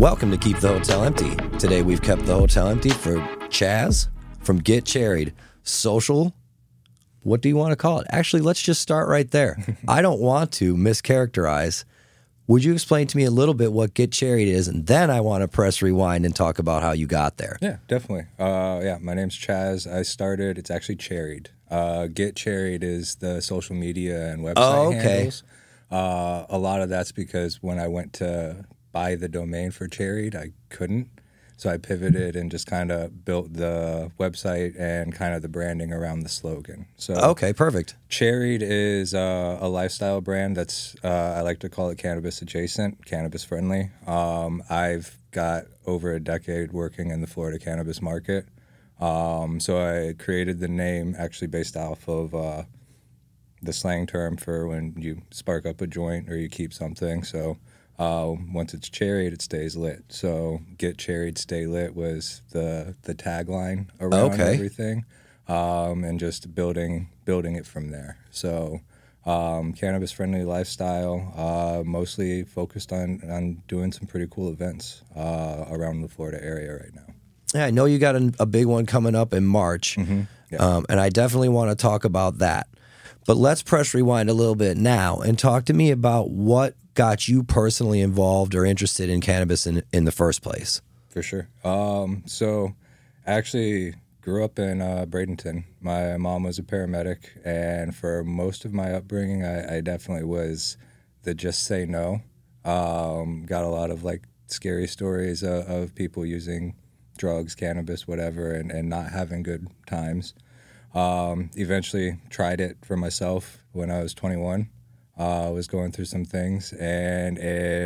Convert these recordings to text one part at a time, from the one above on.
Welcome to Keep the Hotel Empty. Today we've kept the hotel empty for Chaz from Get Cherried. Social, what do you want to call it? Actually, let's just start right there. I don't want to mischaracterize. Would you explain to me a little bit what Get Cherried is, and then I want to press rewind and talk about how you got there. Yeah, definitely. My name's Chaz. It's actually Cherried. Get Cherried is the social media and website handles. A lot of that's because when I went to buy the domain for Cherried, I couldn't. So I pivoted and just kind of built the website and kind of the branding around the slogan. So Okay, perfect. Cherried is a lifestyle brand that's, I like to call it cannabis adjacent, cannabis friendly. I've got over a decade working in the Florida cannabis market. So I created the name actually based off of the slang term for when you spark up a joint or you keep something. So once it's cherried, it stays lit. So Get Cherried, Stay Lit was the tagline around everything, and just building it from there. So cannabis friendly lifestyle, mostly focused on doing some pretty cool events around the Florida area right now. Yeah, I know you got a big one coming up in March, Mm-hmm. Yeah. and I definitely want to talk about that. But let's press rewind a little bit now and talk to me about what got you personally involved or interested in cannabis in the first place. For sure. So I actually grew up in Bradenton. My mom was a paramedic, and for most of my upbringing, I definitely was the just say no. Got a lot of like scary stories of people using drugs, cannabis, whatever, and not having good times. Eventually tried it for myself when I was 21. I was going through some things, and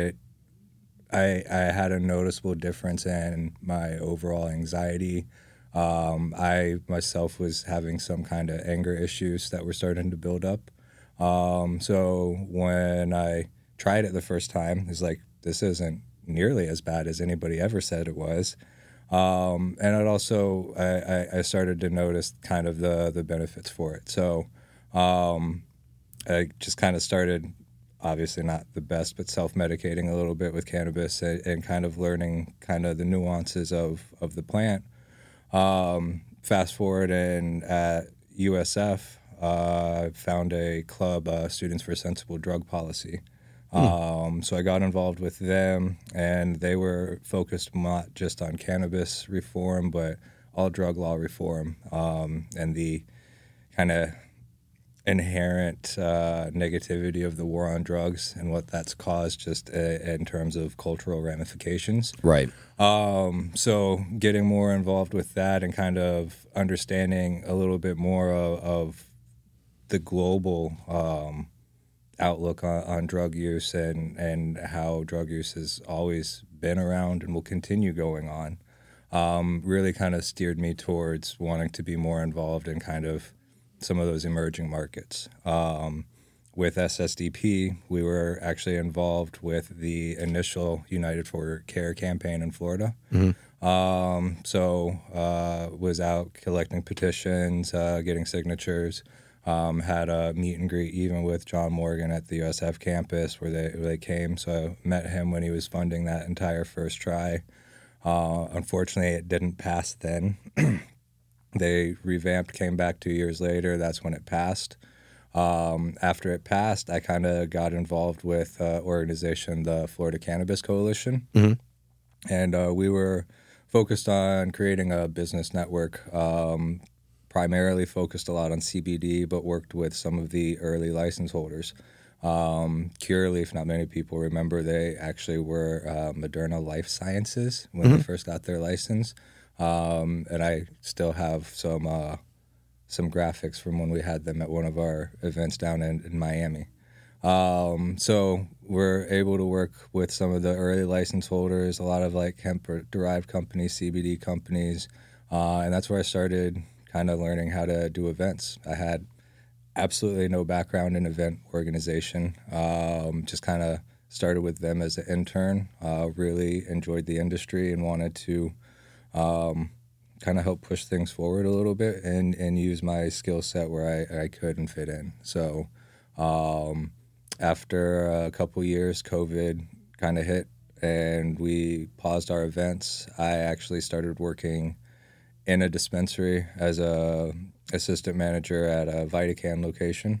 I had a noticeable difference in my overall anxiety. I myself was having some kind of anger issues that were starting to build up. So when I tried it the first time, it's like, this isn't nearly as bad as anybody ever said it was. And it also, I started to notice kind of the benefits for it. So I just kind of started, obviously not the best, but self-medicating a little bit with cannabis and kind of learning kind of the nuances of the plant. Fast forward, and at USF, I found a club, Students for Sensible Drug Policy. So I got involved with them, and they were focused not just on cannabis reform, but all drug law reform, and the kind of inherent negativity of the war on drugs and what that's caused just in terms of cultural ramifications. Right. So getting more involved with that and kind of understanding a little bit more of the global outlook on drug use and how drug use has always been around and will continue going on, really kind of steered me towards wanting to be more involved in kind of some of those emerging markets. With SSDP, we were actually involved with the initial United for Care campaign in Florida. Mm-hmm. Was out collecting petitions, getting signatures. Had a meet and greet even with John Morgan at the USF campus where they came. So I met him when he was funding that entire first try. Unfortunately, it didn't pass then. They revamped, came back 2 years later. That's when it passed. After it passed, I kind of got involved with organization, the Florida Cannabis Coalition. Mm-hmm. And we were focused on creating a business network, primarily focused a lot on CBD, but worked with some of the early license holders. Curaleaf, not many people remember, they actually were Moderna Life Sciences when they first got their license. And I still have some graphics from when we had them at one of our events down in Miami. So we're able to work with some of the early license holders, a lot of like hemp-derived companies, CBD companies, and that's where I started kind of learning how to do events. I had absolutely no background in event organization, just kind of started with them as an intern, really enjoyed the industry and wanted to kind of help push things forward a little bit and use my skill set where I could and fit in. So after a couple years, COVID kind of hit and we paused our events, I actually started working in a dispensary as a assistant manager at a VitaCan location,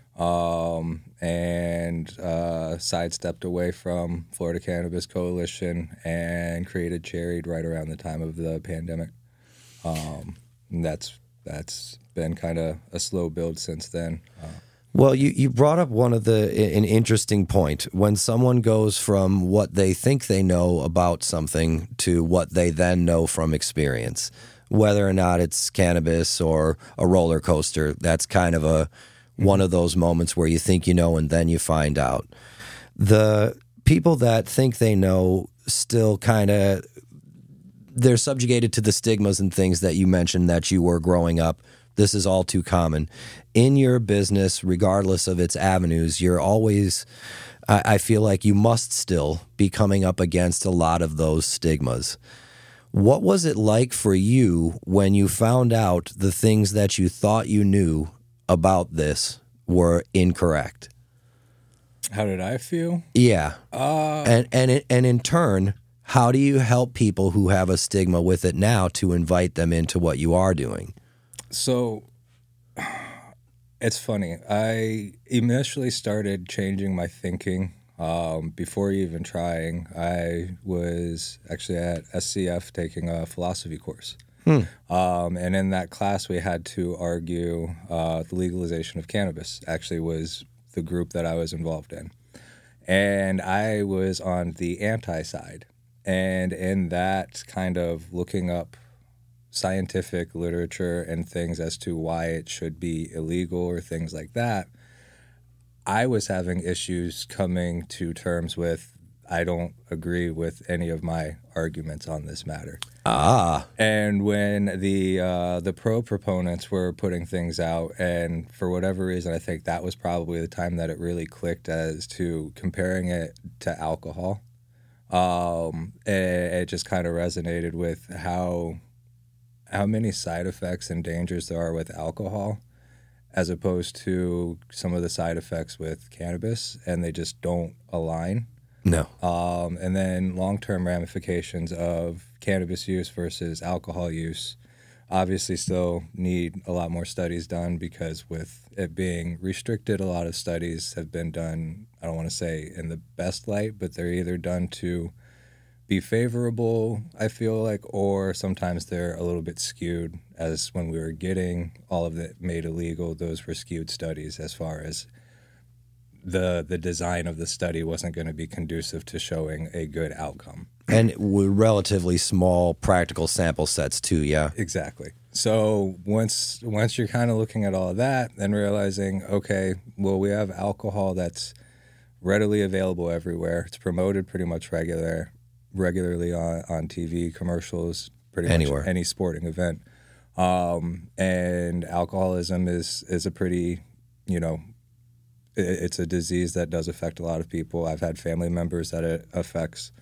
and sidestepped away from Florida Cannabis Coalition and created Cherried right around the time of the pandemic. And that's been kind of a slow build since then. Well, you brought up an interesting point. When someone goes from what they think they know about something to what they then know from experience, whether or not it's cannabis or a roller coaster, that's kind of one of those moments where you think you know and then you find out. The people that think they know still kind of, they're subjugated to the stigmas and things that you mentioned that you were growing up. This is all too common. In your business, regardless of its avenues, you're always, I feel like you must still be coming up against a lot of those stigmas. What was it like for you when you found out the things that you thought you knew about this were incorrect? How did I feel? Yeah. And in turn, how do you help people who have a stigma with it now to invite them into what you are doing? So it's funny. I initially started changing my thinking before even trying. I was actually at SCF taking a philosophy course. And in that class, we had to argue the legalization of cannabis, actually was the group that I was involved in. And I was on the anti side. And in that kind of looking up scientific literature and things as to why it should be illegal or things like that, I was having issues coming to terms with, I don't agree with any of my arguments on this matter. And when the pro proponents were putting things out, and for whatever reason, I think that was probably the time that it really clicked as to comparing it to alcohol. It just kind of resonated with how many side effects and dangers there are with alcohol as opposed to some of the side effects with cannabis, and they just don't align. No. And then long-term ramifications of cannabis use versus alcohol use obviously still need a lot more studies done, because with it being restricted, a lot of studies have been done, I don't want to say in the best light, but they're either done to be favorable, I feel like, or sometimes they're a little bit skewed, as when we were getting all of it made illegal, those were skewed studies as far as the design of the study wasn't going to be conducive to showing a good outcome. And with relatively small practical sample sets too, yeah. Exactly. So once you're kind of looking at all of that and realizing, okay, well, we have alcohol that's readily available everywhere. It's promoted pretty much regularly on TV, commercials, pretty Anywhere. much any sporting event. And alcoholism is a pretty, it's a disease that does affect a lot of people. I've had family members that it affects.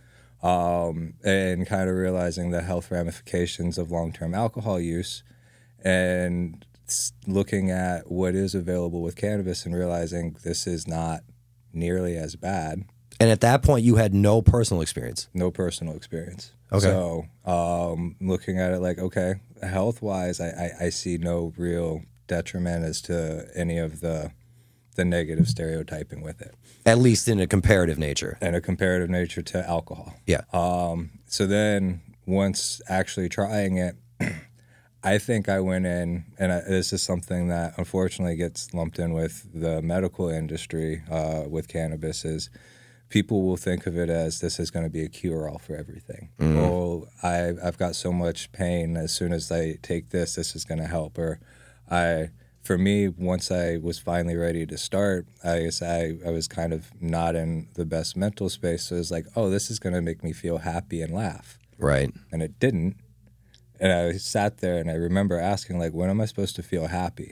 And kind of realizing the health ramifications of long-term alcohol use and looking at what is available with cannabis and realizing this is not nearly as bad. And at that point, you had no personal experience? No personal experience. Okay. So looking at it like, okay, health-wise, I see no real detriment as to any of the negative stereotyping with it. At least in a comparative nature. And a comparative nature to alcohol. Yeah. So then once actually trying it, I think I went in, and this is something that unfortunately gets lumped in with the medical industry with cannabis, is people will think of it as this is going to be a cure-all for everything. Well, I've got so much pain. As soon as I take this is going to help. Or for me, once I was finally ready to start, I guess I was kind of not in the best mental space. So it was like, oh, this is going to make me feel happy and laugh. Right. And it didn't. And I sat there and I remember asking, like, when am I supposed to feel happy?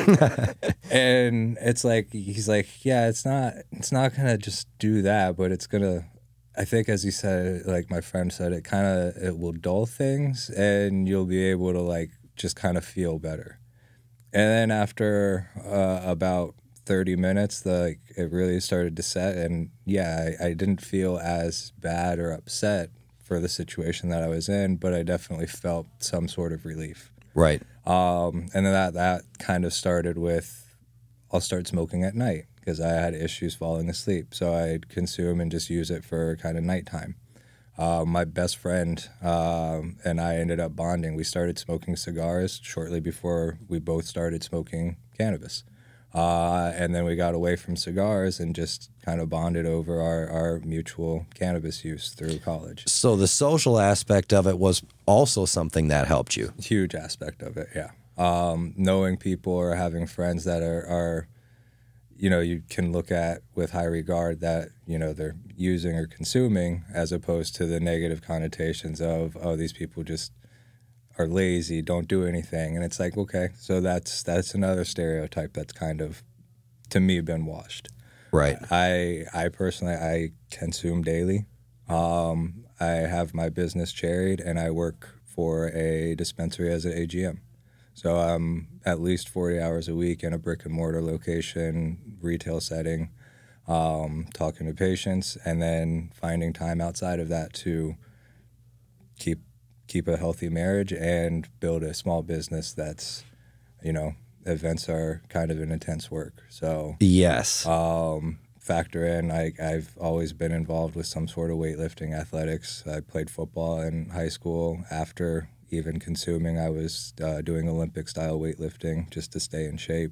And it's like, he's like, yeah, it's not going to just do that, but it's going to, I think as he said, like my friend said, it will dull things and you'll be able to like just kind of feel better. And then after about 30 minutes, like it really started to set. And yeah, I didn't feel as bad or upset for the situation that I was in, but I definitely felt some sort of relief. Right. And then that kind of started with, I'll start smoking at night because I had issues falling asleep. So I'd consume and just use it for kind of nighttime. My best friend and I ended up bonding. We started smoking cigars shortly before we both started smoking cannabis. And then we got away from cigars and just kind of bonded over our mutual cannabis use through college. So the social aspect of it was also something that helped you. Huge aspect of it, yeah. Knowing people or having friends that are you can look at with high regard that, they're using or consuming, as opposed to the negative connotations of, oh, these people just are lazy, don't do anything. And it's like, okay, so that's another stereotype that's kind of, to me, been washed. Right. I personally, I consume daily. I have my business Cherried, and I work for a dispensary as an AGM. So I'm at least 40 hours a week in a brick and mortar location, retail setting, talking to patients, and then finding time outside of that to keep a healthy marriage and build a small business that's, events are kind of an intense work. So yes, factor in, I've always been involved with some sort of weightlifting athletics. I played football in high school. After even consuming, I was doing Olympic-style weightlifting just to stay in shape.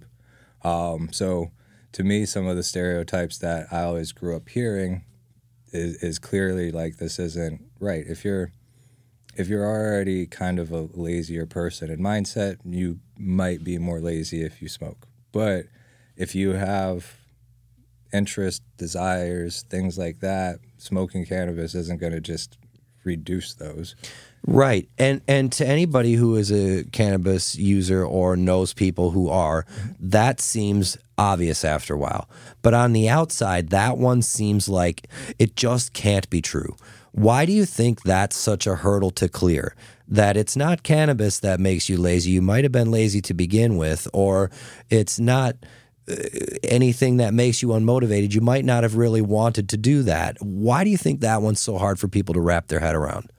So to me, some of the stereotypes that I always grew up hearing is clearly like, this isn't right. If you're already kind of a lazier person in mindset, you might be more lazy if you smoke. But if you have interest, desires, things like that, smoking cannabis isn't going to just reduce those. Right. And to anybody who is a cannabis user or knows people who are, that seems obvious after a while. But on the outside, that one seems like it just can't be true. Why do you think that's such a hurdle to clear? That it's not cannabis that makes you lazy. You might have been lazy to begin with, or it's not anything that makes you unmotivated. You might not have really wanted to do that. Why do you think that one's so hard for people to wrap their head around?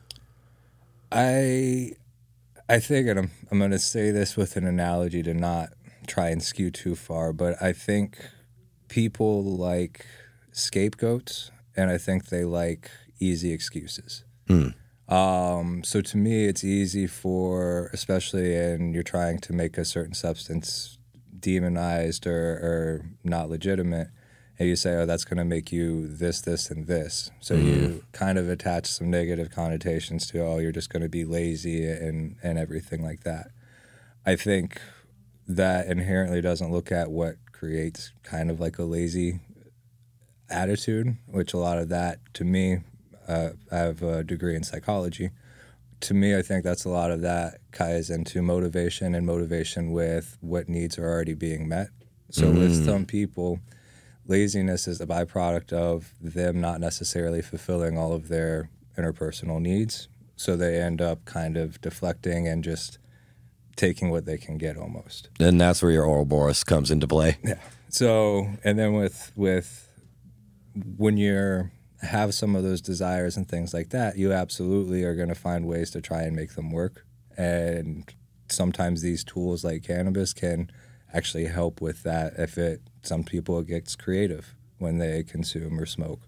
I think, and I'm going to say this with an analogy to not try and skew too far, but I think people like scapegoats, and I think they like easy excuses. So to me, it's easy for, especially in you're trying to make a certain substance demonized or not legitimate, and you say, oh, that's going to make you this, this, and this. So you kind of attach some negative connotations to, oh, you're just going to be lazy and everything like that. I think that inherently doesn't look at what creates kind of like a lazy attitude, which a lot of that, to me, I have a degree in psychology. To me, I think that's a lot of that ties into motivation, and motivation with what needs are already being met. So with some people, laziness is a byproduct of them not necessarily fulfilling all of their interpersonal needs. So they end up kind of deflecting and just taking what they can get almost. And that's where your Ouroboros comes into play. Yeah. So, and then with when you have some of those desires and things like that, you absolutely are going to find ways to try and make them work. And sometimes these tools like cannabis can actually help with that. Some people, it gets creative when they consume or smoke.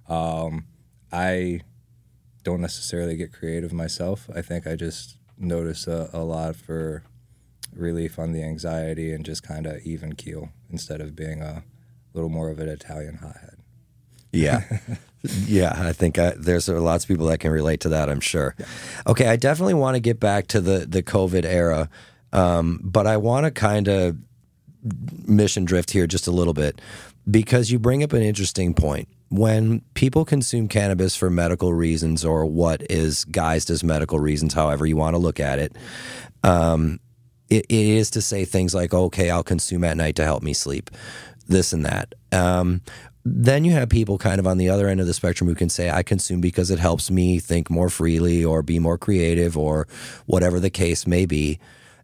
I don't necessarily get creative myself. I think I just notice a lot for relief on the anxiety and just kind of even keel instead of being a little more of an Italian hothead. Yeah. Yeah, I think there's lots of people that can relate to that, I'm sure. Yeah. Okay, I definitely want to get back to the COVID era, but I want to kind of mission drift here just a little bit, because you bring up an interesting point. When people consume cannabis for medical reasons, or what is guised as medical reasons, however you want to look at it, it is to say things like, okay, I'll consume at night to help me sleep, this and that. Then you have people kind of on the other end of the spectrum who can say, I consume because it helps me think more freely or be more creative or whatever the case may be.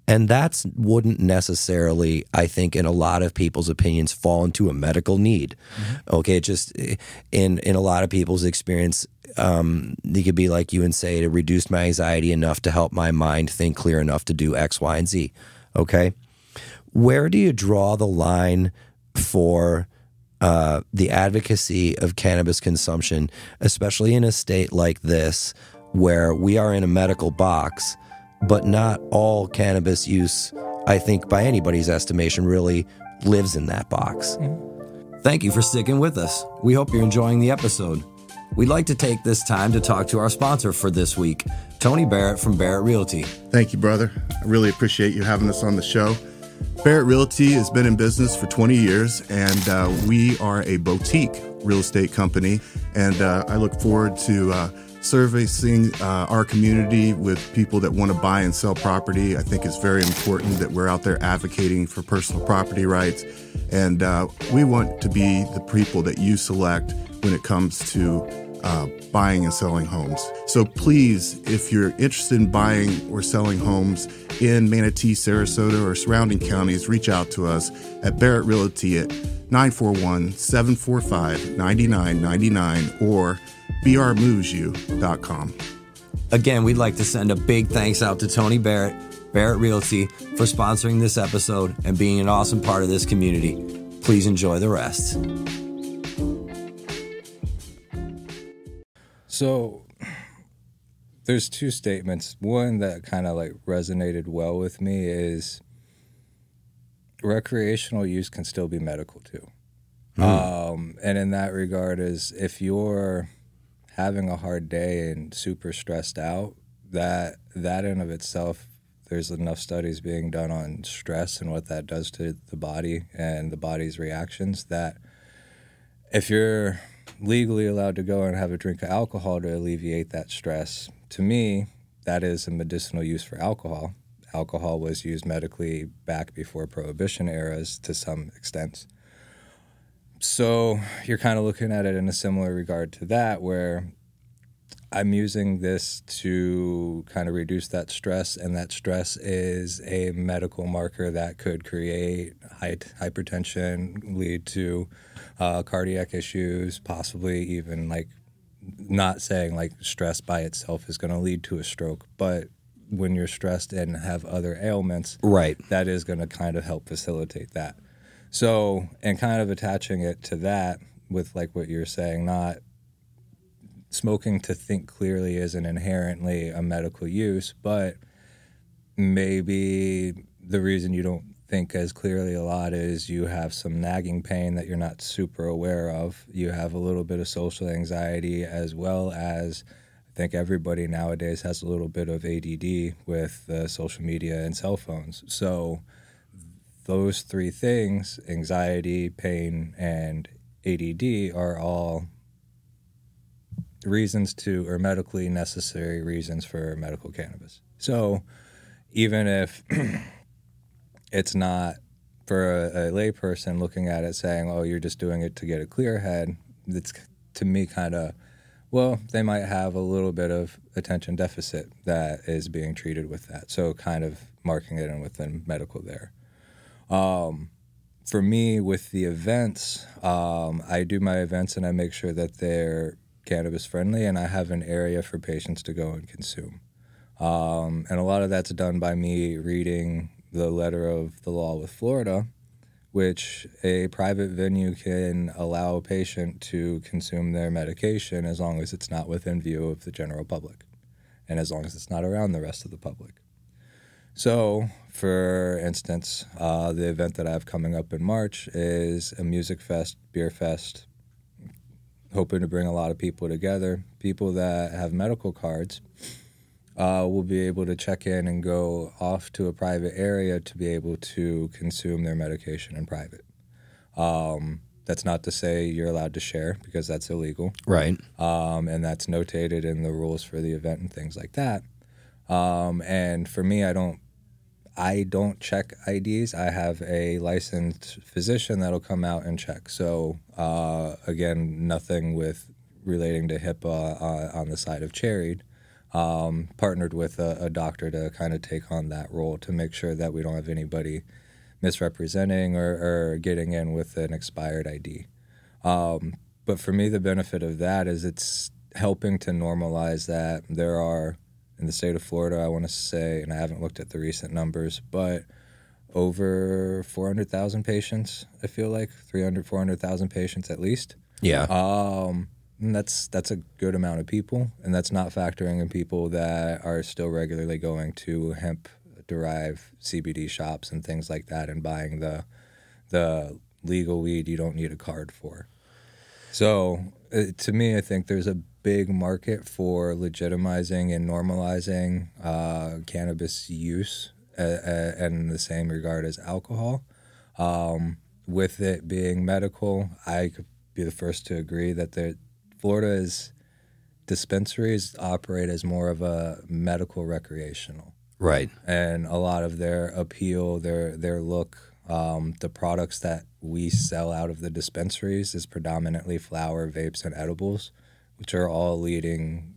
And that wouldn't necessarily, I think, in a lot of people's opinions, fall into a medical need. Okay, just in a lot of people's experience, they could be like you and say, to reduce my anxiety enough to help my mind think clear enough to do X, Y, and Z. Okay, where do you draw the line for the advocacy of cannabis consumption, especially in a state like this, where we are in a medical box? But not all cannabis use, I think, by anybody's estimation, really lives in that box. Thank you for sticking with us. We hope you're enjoying the episode. We'd like to take this time to talk to our sponsor for this week, Tony Barrett from Barrett Realty. Thank you, brother. I really appreciate you having us on the show. Barrett Realty has been in business for 20 years, and we are a boutique real estate company. And I look forward to servicing our community with people that want to buy and sell property. I think it's very important that we're out there advocating for personal property rights. And we want to be the people that you select when it comes to buying and selling homes. So please, if you're interested in buying or selling homes in Manatee, Sarasota, or surrounding counties, reach out to us at Barrett Realty at 941-745-9999 or brmovesyou.com. Again, we'd like to send a big thanks out to Tony Barrett, Barrett Realty, for sponsoring this episode and being an awesome part of this community. Please enjoy the rest. So there's two statements. One that kind of like resonated well with me is recreational use can still be medical too. And in that regard is if you're having a hard day and super stressed out, that in of itself, there's enough studies being done on stress and what that does to the body and the body's reactions, that if you're legally allowed to go and have a drink of alcohol to alleviate that stress, to me, that is a medicinal use for alcohol. Alcohol was used medically back before Prohibition eras to some extent. So you're kind of looking at it in a similar regard to that, where I'm using this to kind of reduce that stress, and that stress is a medical marker that could create hypertension, lead to cardiac issues, possibly even like, not saying like stress by itself is going to lead to a stroke, but when you're stressed and have other ailments, right, that is going to kind of help facilitate that. So, and kind of attaching it to that with like what you're saying, not smoking to think clearly isn't inherently a medical use, but maybe the reason you don't think as clearly a lot is you have some nagging pain that you're not super aware of. You have a little bit of social anxiety, as well as I think everybody nowadays has a little bit of ADD with social media and cell phones. So those three things, anxiety, pain, and ADD, are all reasons to, or medically necessary reasons for medical cannabis. So even if it's not for a layperson looking at it saying, oh, you're just doing it to get a clear head, it's to me kind of, well, they might have a little bit of attention deficit that is being treated with that. So kind of marking it in within medical there. For me, with the events, I do my events and I make sure that they're cannabis friendly, and I have an area for patients to go and consume. And a lot of that's done by me reading the letter of the law with Florida, which a private venue can allow a patient to consume their medication as long as it's not within view of the general public, and as long as it's not around the rest of the public. So, for instance, the event that I have coming up in March is a music fest, beer fest, hoping to bring a lot of people together. People that have medical cards will be able to check in and go off to a private area to be able to consume their medication in private. That's not to say you're allowed to share, because that's illegal. Right. And that's notated in the rules for the event and things like that. And for me, I don't check IDs. I have a licensed physician that'll come out and check. So, again, nothing with relating to HIPAA on the side of Cherried. partnered with a doctor to kind of take on that role to make sure that we don't have anybody misrepresenting or getting in with an expired ID. But for me, the benefit of that is it's helping to normalize that there are, in the state of Florida, I want to say, and I haven't looked at the recent numbers, but over 400,000 patients, I feel like, 400,000 patients at least. Yeah. And that's a good amount of people, and that's not factoring in people that are still regularly going to hemp-derived CBD shops and things like that and buying the legal weed you don't need a card for. So to me, I think there's a big market for legitimizing and normalizing cannabis use and in the same regard as alcohol. With it being medical, I could be the first to agree that Florida's dispensaries operate as more of a medical recreational. Right. And a lot of their appeal, their look, the products that we sell out of the dispensaries is predominantly flower, vapes, and edibles, which are all leading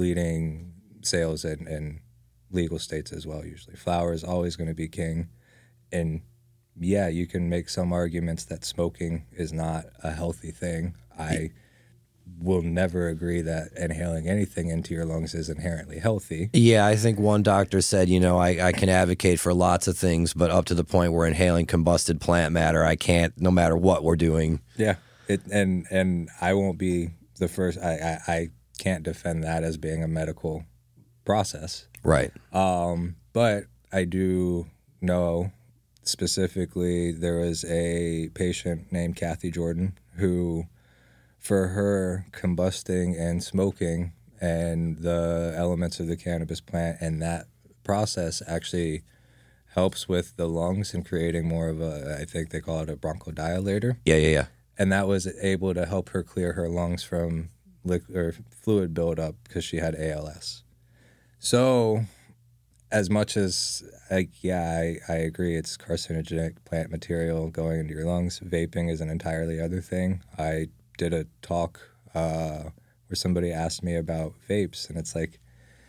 sales in legal states as well. Usually, flower is always going to be king, and yeah, you can make some arguments that smoking is not a healthy thing. I will never agree that inhaling anything into your lungs is inherently healthy. Yeah, I think one doctor said, I can advocate for lots of things, but up to the point where inhaling combusted plant matter, I can't, no matter what we're doing. Yeah, and I won't be the first. I can't defend that as being a medical process. Right. But I do know specifically there was a patient named Kathy Jordan who, for her, combusting and smoking and the elements of the cannabis plant and that process actually helps with the lungs and creating more of I think they call it a bronchodilator. Yeah. And that was able to help her clear her lungs from fluid buildup because she had ALS. So as much as, I agree it's carcinogenic plant material going into your lungs, vaping is an entirely other thing. I did a talk where somebody asked me about vapes, and it's like,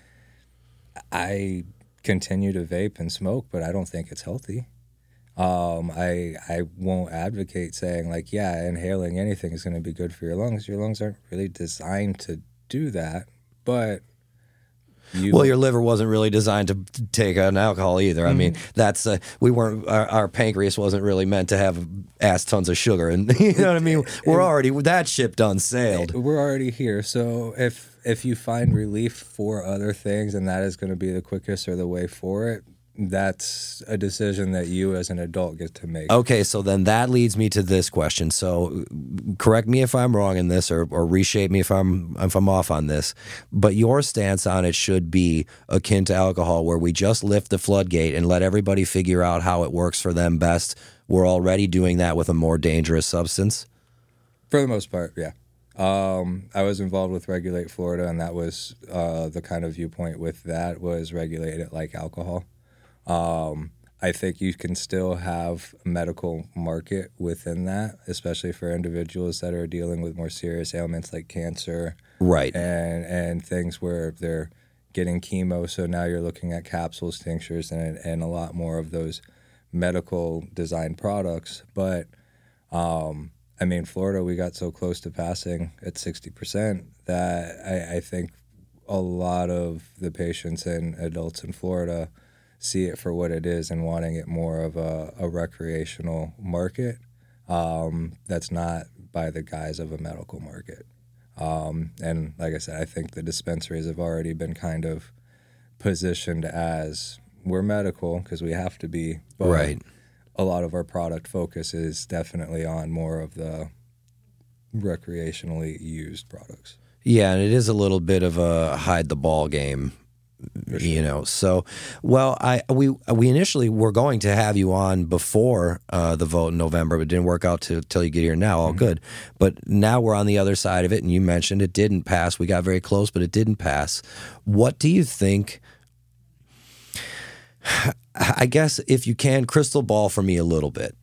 I continue to vape and smoke, but I don't think it's healthy. I won't advocate saying inhaling anything is going to be good for your lungs. Your lungs aren't really designed to do that, but your liver wasn't really designed to take an alcohol either. I mean, that's our pancreas wasn't really meant to have ass tons of sugar, and you know what I mean. We're already that ship done sailed. We're already here. So if you find relief for other things, and that is going to be the quickest or the way for it, that's a decision that you as an adult get to make. Okay, so then that leads me to this question. So correct me if I'm wrong in this, or reshape me if I'm off on this, but your stance on it should be akin to alcohol, where we just lift the floodgate and let everybody figure out how it works for them best. We're already doing that with a more dangerous substance? For the most part, yeah. I was involved with Regulate Florida, and that was the kind of viewpoint with that was regulate it like alcohol. I think you can still have a medical market within that, especially for individuals that are dealing with more serious ailments like cancer, right? And things where they're getting chemo. So now you're looking at capsules, tinctures, and a lot more of those medical design products. But Florida, we got so close to passing at 60% that I think a lot of the patients and adults in Florida see it for what it is and wanting it more of a recreational market that's not by the guise of a medical market. And like I said, I think the dispensaries have already been kind of positioned as we're medical because we have to be, but right. A lot of our product focus is definitely on more of the recreationally used products. Yeah, and it is a little bit of a hide the ball game. Sure. So, well, we initially were going to have you on before the vote in November, but it didn't work out till you get here now. All good. But now we're on the other side of it, and you mentioned it didn't pass. We got very close, but it didn't pass. What do you think? I guess if you can, crystal ball for me a little bit.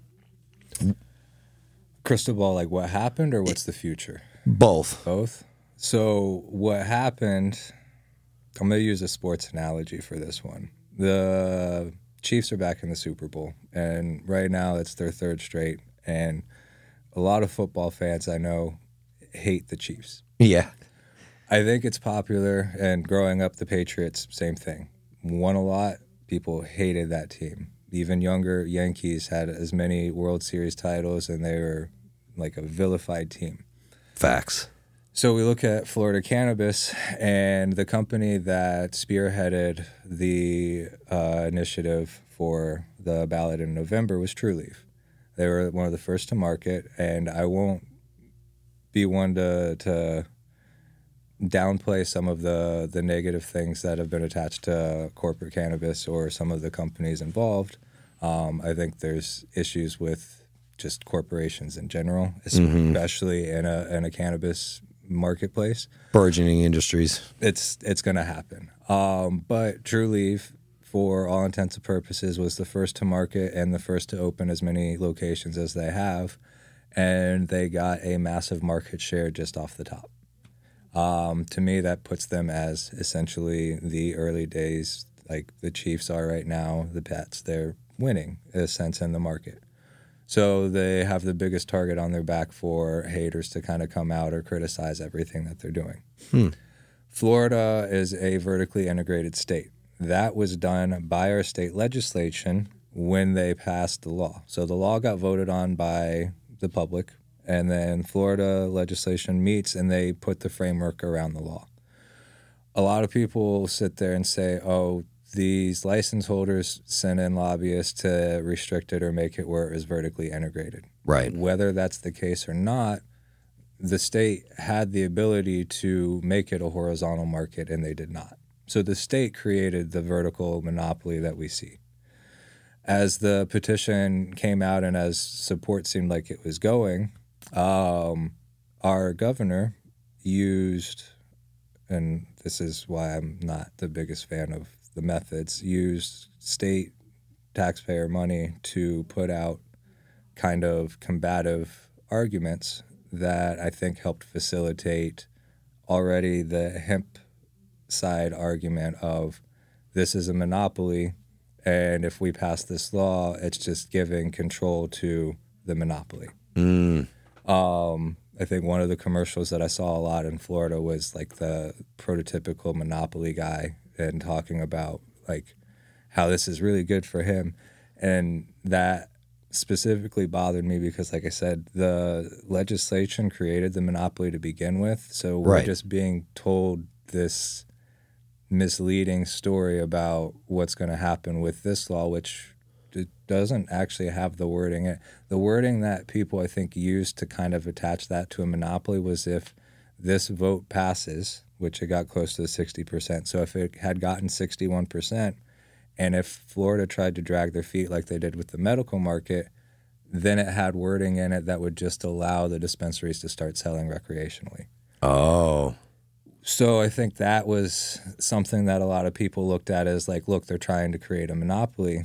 Crystal ball, like what happened or what's the future? Both. So what happened I'm going to use a sports analogy for this one. The Chiefs are back in the Super Bowl, and right now it's their third straight, and a lot of football fans I know hate the Chiefs. Yeah. I think it's popular, and growing up, the Patriots, same thing. Won a lot. People hated that team. Even younger Yankees had as many World Series titles, and they were like a vilified team. Facts. So we look at Florida Cannabis, and the company that spearheaded the initiative for the ballot in November was Trulieve. They were one of the first to market, and I won't be one to downplay some of the negative things that have been attached to corporate cannabis or some of the companies involved. I think there's issues with just corporations in general, especially in a cannabis marketplace. Burgeoning industries. It's going to happen. But Trulieve, for all intents and purposes, was the first to market and the first to open as many locations as they have. And they got a massive market share just off the top. To me, that puts them as essentially the early days, like the Chiefs are right now, the Pats. They're winning, in a sense, in the market. So they have the biggest target on their back for haters to kind of come out or criticize everything that they're doing. Florida is a vertically integrated state. That was done by our state legislation when they passed the law. So the law got voted on by the public, and then Florida legislation meets and they put the framework around the law. A lot of people sit there and say, oh, these license holders send in lobbyists to restrict it or make it where it is vertically integrated. Right. Whether that's the case or not, the state had the ability to make it a horizontal market, and they did not. So the state created the vertical monopoly that we see. As the petition came out and as support seemed like it was going, our governor used, and this is why I'm not the biggest fan of the methods, used state taxpayer money to put out kind of combative arguments that I think helped facilitate already the hemp side argument of this is a monopoly, and if we pass this law, it's just giving control to the monopoly. I think one of the commercials that I saw a lot in Florida was like the prototypical monopoly guy and talking about like how this is really good for him. And that specifically bothered me because, like I said, the legislation created the monopoly to begin with. So we're just being told this misleading story about what's going to happen with this law, which it doesn't actually have the wording. The wording that people, I think, used to kind of attach that to a monopoly was if this vote passes, which it got close to the 60%. So if it had gotten 61%, and if Florida tried to drag their feet like they did with the medical market, then it had wording in it that would just allow the dispensaries to start selling recreationally. Oh. So I think that was something that a lot of people looked at as like, look, they're trying to create a monopoly.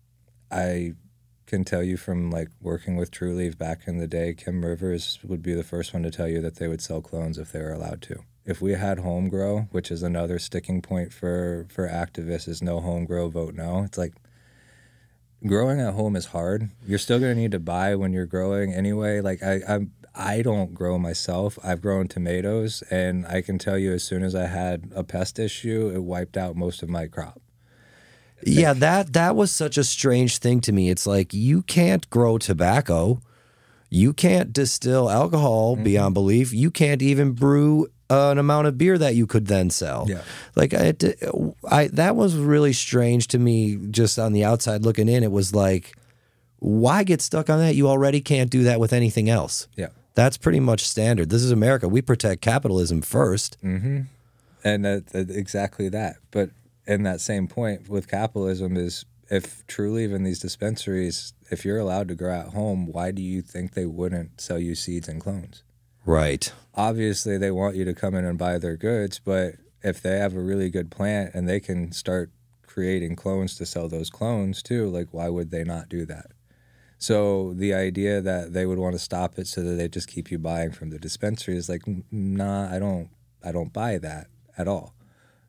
I can tell you from like working with Trulieve back in the day, Kim Rivers would be the first one to tell you that they would sell clones if they were allowed to. If we had home grow, which is another sticking point for activists, is no home grow, vote no. It's like growing at home is hard. You're still going to need to buy when you're growing anyway. Like I don't grow myself. I've grown tomatoes, and I can tell you as soon as I had a pest issue, it wiped out most of my crop. Yeah, that was such a strange thing to me. It's like you can't grow tobacco. You can't distill alcohol beyond belief. You can't even brew an amount of beer that you could then sell. Yeah. Like that was really strange to me just on the outside looking in. It was like, why get stuck on that? You already can't do that with anything else. Yeah. That's pretty much standard. This is America. We protect capitalism first. Mm-hmm. And exactly that. But in that same point with capitalism is if Trulieve in these dispensaries, if you're allowed to grow at home, why do you think they wouldn't sell you seeds and clones? Right. Obviously, they want you to come in and buy their goods, but if they have a really good plant and they can start creating clones to sell those clones too, like why would they not do that? So the idea that they would want to stop it so that they just keep you buying from the dispensary is like, nah, I don't buy that at all.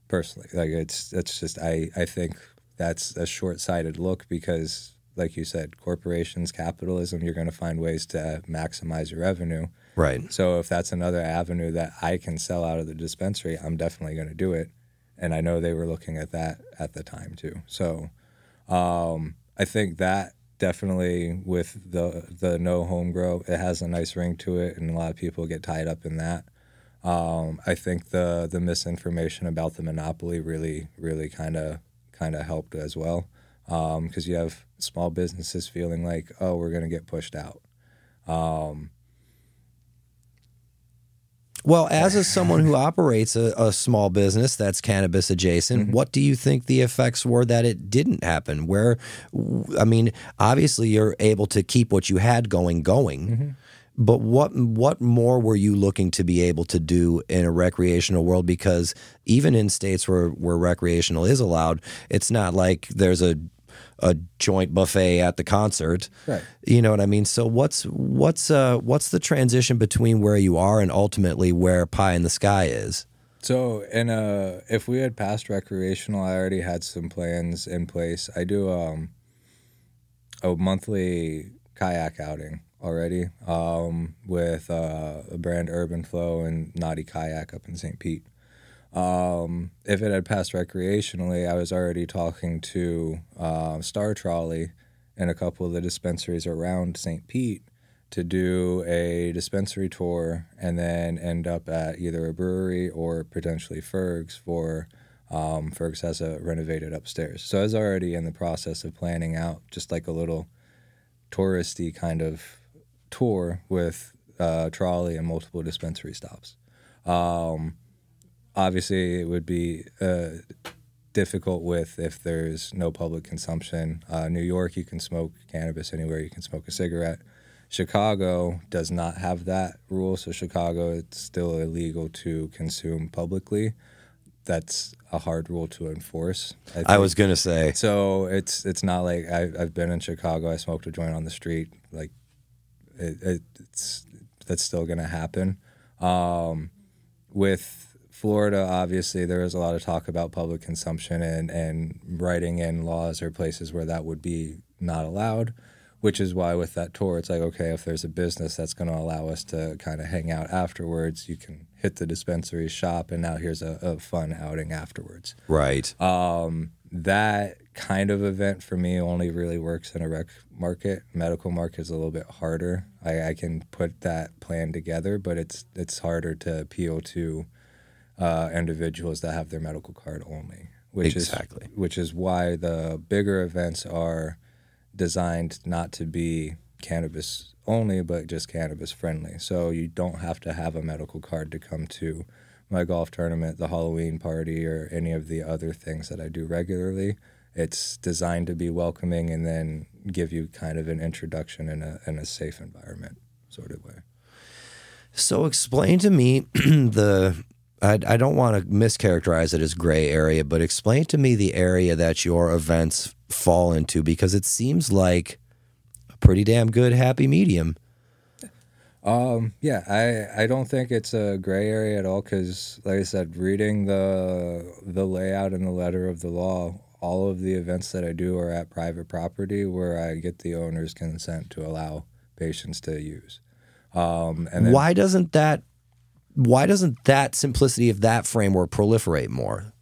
personally. Like it's just I think that's a short-sighted look because, like you said, corporations, capitalism, you're going to find ways to maximize your revenue. Right. So if that's another avenue that I can sell out of the dispensary, I'm definitely going to do it. And I know they were looking at that at the time too. So I think that definitely with the no home grow, it has a nice ring to it, and a lot of people get tied up in that. I think the misinformation about the monopoly really kind of helped as well, because you have small businesses feeling like, oh, we're going to get pushed out. Well, as someone who operates a small business that's cannabis adjacent, what do you think the effects were that it didn't happen? Where, I mean, obviously you're able to keep what you had going, but what more were you looking to be able to do in a recreational world? Because even in states where recreational is allowed, it's not like there's a joint buffet at the concert. Right. You know what I mean? So what's the transition between where you are and ultimately where pie in the sky is? So if we had passed recreational, I already had some plans in place. I do a monthly kayak outing already with a brand Urban Flow and Naughty Kayak up in St. Pete. If it had passed recreationally, I was already talking to Star Trolley and a couple of the dispensaries around St. Pete to do a dispensary tour and then end up at either a brewery or potentially Ferg's for Ferg's has a renovated upstairs. So I was already in the process of planning out just like a little touristy kind of tour with trolley and multiple dispensary stops. Obviously, it would be difficult if there's no public consumption. New York, you can smoke cannabis anywhere. You can smoke a cigarette. Chicago does not have that rule. So Chicago, it's still illegal to consume publicly. That's a hard rule to enforce. I was going to say. So it's not like I've been in Chicago. I smoked a joint on the street. Like that's still going to happen. With Florida, obviously, there is a lot of talk about public consumption and writing in laws or places where that would be not allowed, which is why with that tour, it's like, okay, if there's a business that's going to allow us to kind of hang out afterwards, you can hit the dispensary shop, and now here's a fun outing afterwards. Right. That kind of event for me only really works in a rec market. Medical market is a little bit harder. I can put that plan together, but it's harder to appeal to individuals that have their medical card only, which is why the bigger events are designed not to be cannabis only, but just cannabis friendly. So you don't have to have a medical card to come to my golf tournament, the Halloween party, or any of the other things that I do regularly. It's designed to be welcoming and then give you kind of an introduction in a safe environment sort of way. So explain to me I don't want to mischaracterize it as gray area, but explain to me the area that your events fall into, because it seems like a pretty damn good happy medium. Yeah, I don't think it's a gray area at all because, like I said, reading the layout and the letter of the law, all of the events that I do are at private property where I get the owner's consent to allow patients to use. And then, why doesn't that simplicity of that framework proliferate more?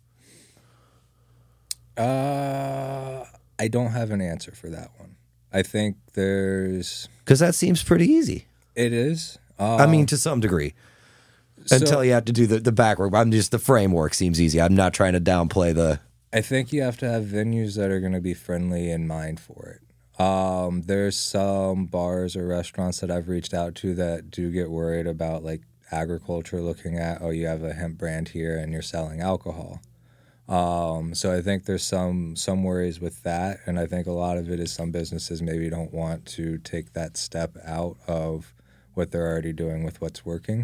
I don't have an answer for that one. I think because that seems pretty easy. It is. I mean, to some degree. Until you have to do the backwork. The framework seems easy. I'm not trying to downplay the... I think you have to have venues that are going to be friendly in mind for it. There's some bars or restaurants that I've reached out to that do get worried about like agriculture, looking at, oh, you have a hemp brand here and you're selling alcohol. So I think there's some worries with that. And I think a lot of it is some businesses maybe don't want to take that step out of what they're already doing with what's working.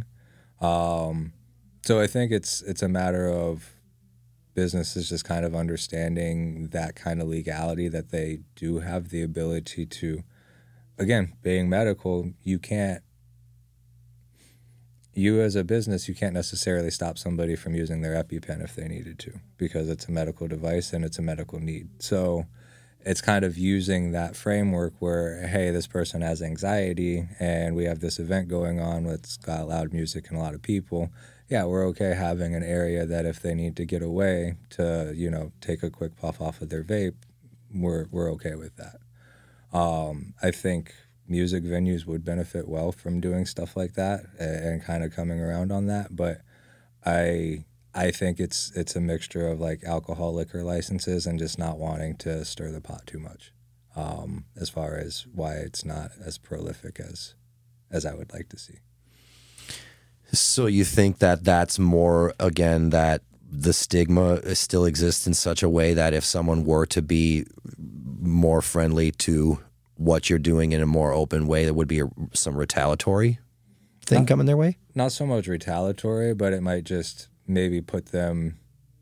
So I think it's a matter of businesses just kind of understanding that kind of legality, that they do have the ability to, again, being medical, you can't, you as a business, you can't necessarily stop somebody from using their EpiPen if they needed to, because it's a medical device and it's a medical need. So it's kind of using that framework where, hey, this person has anxiety and we have this event going on that's got loud music and a lot of people. Yeah, we're okay having an area that if they need to get away to, you know, take a quick puff off of their vape, we're okay with that. I think music venues would benefit well from doing stuff like that and kind of coming around on that. But I think it's a mixture of like alcohol, liquor licenses and just not wanting to stir the pot too much, as far as why it's not as prolific as I would like to see. So you think that that's more, again, that the stigma still exists in such a way that if someone were to be more friendly to what you're doing in a more open way, there would be some retaliatory thing coming their way? Not so much retaliatory, but it might just maybe make them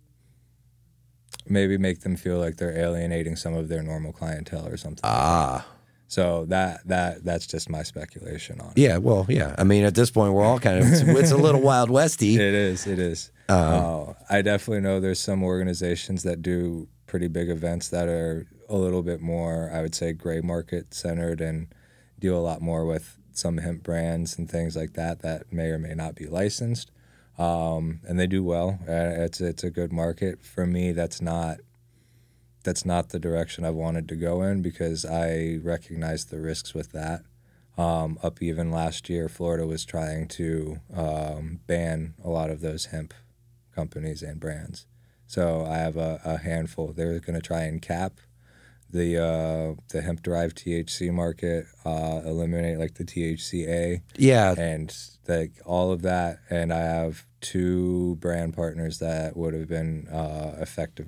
feel like they're alienating some of their normal clientele or something. So that's just my speculation on it. Yeah, well, yeah. I mean, at this point, we're all kind of, it's a little Wild Westy. It is. I definitely know there's some organizations that do pretty big events that are a little bit more, I would say, gray market centered and deal a lot more with some hemp brands and things like that may or may not be licensed. And they do well. It's a good market. For me, that's not the direction I've wanted to go in, because I recognize the risks with that. Up even last year, Florida was trying to ban a lot of those hemp companies and brands. So I have a handful. They're going to try and cap the hemp-derived THC market, eliminate like the THCA. Yeah. And like all of that. And I have 2 brand partners that would have been affected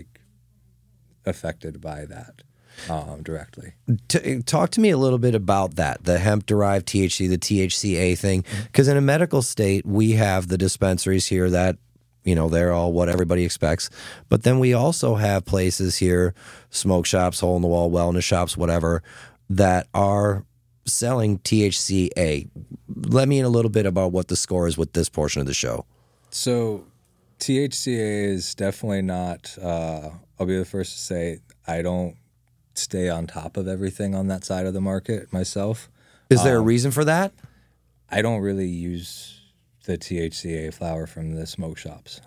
by that directly. Talk to me a little bit about that, the hemp-derived THC, the THCA thing, because in a medical state, we have the dispensaries here that, you know, they're all what everybody expects. But then we also have places here, smoke shops, hole-in-the-wall wellness shops, whatever, that are selling THCA. Let me in a little bit about what the score is with this portion of the show. So THCA is definitely not, I'll be the first to say, I don't stay on top of everything on that side of the market myself. Is there a reason for that? I don't really use the THCA flower from the smoke shops.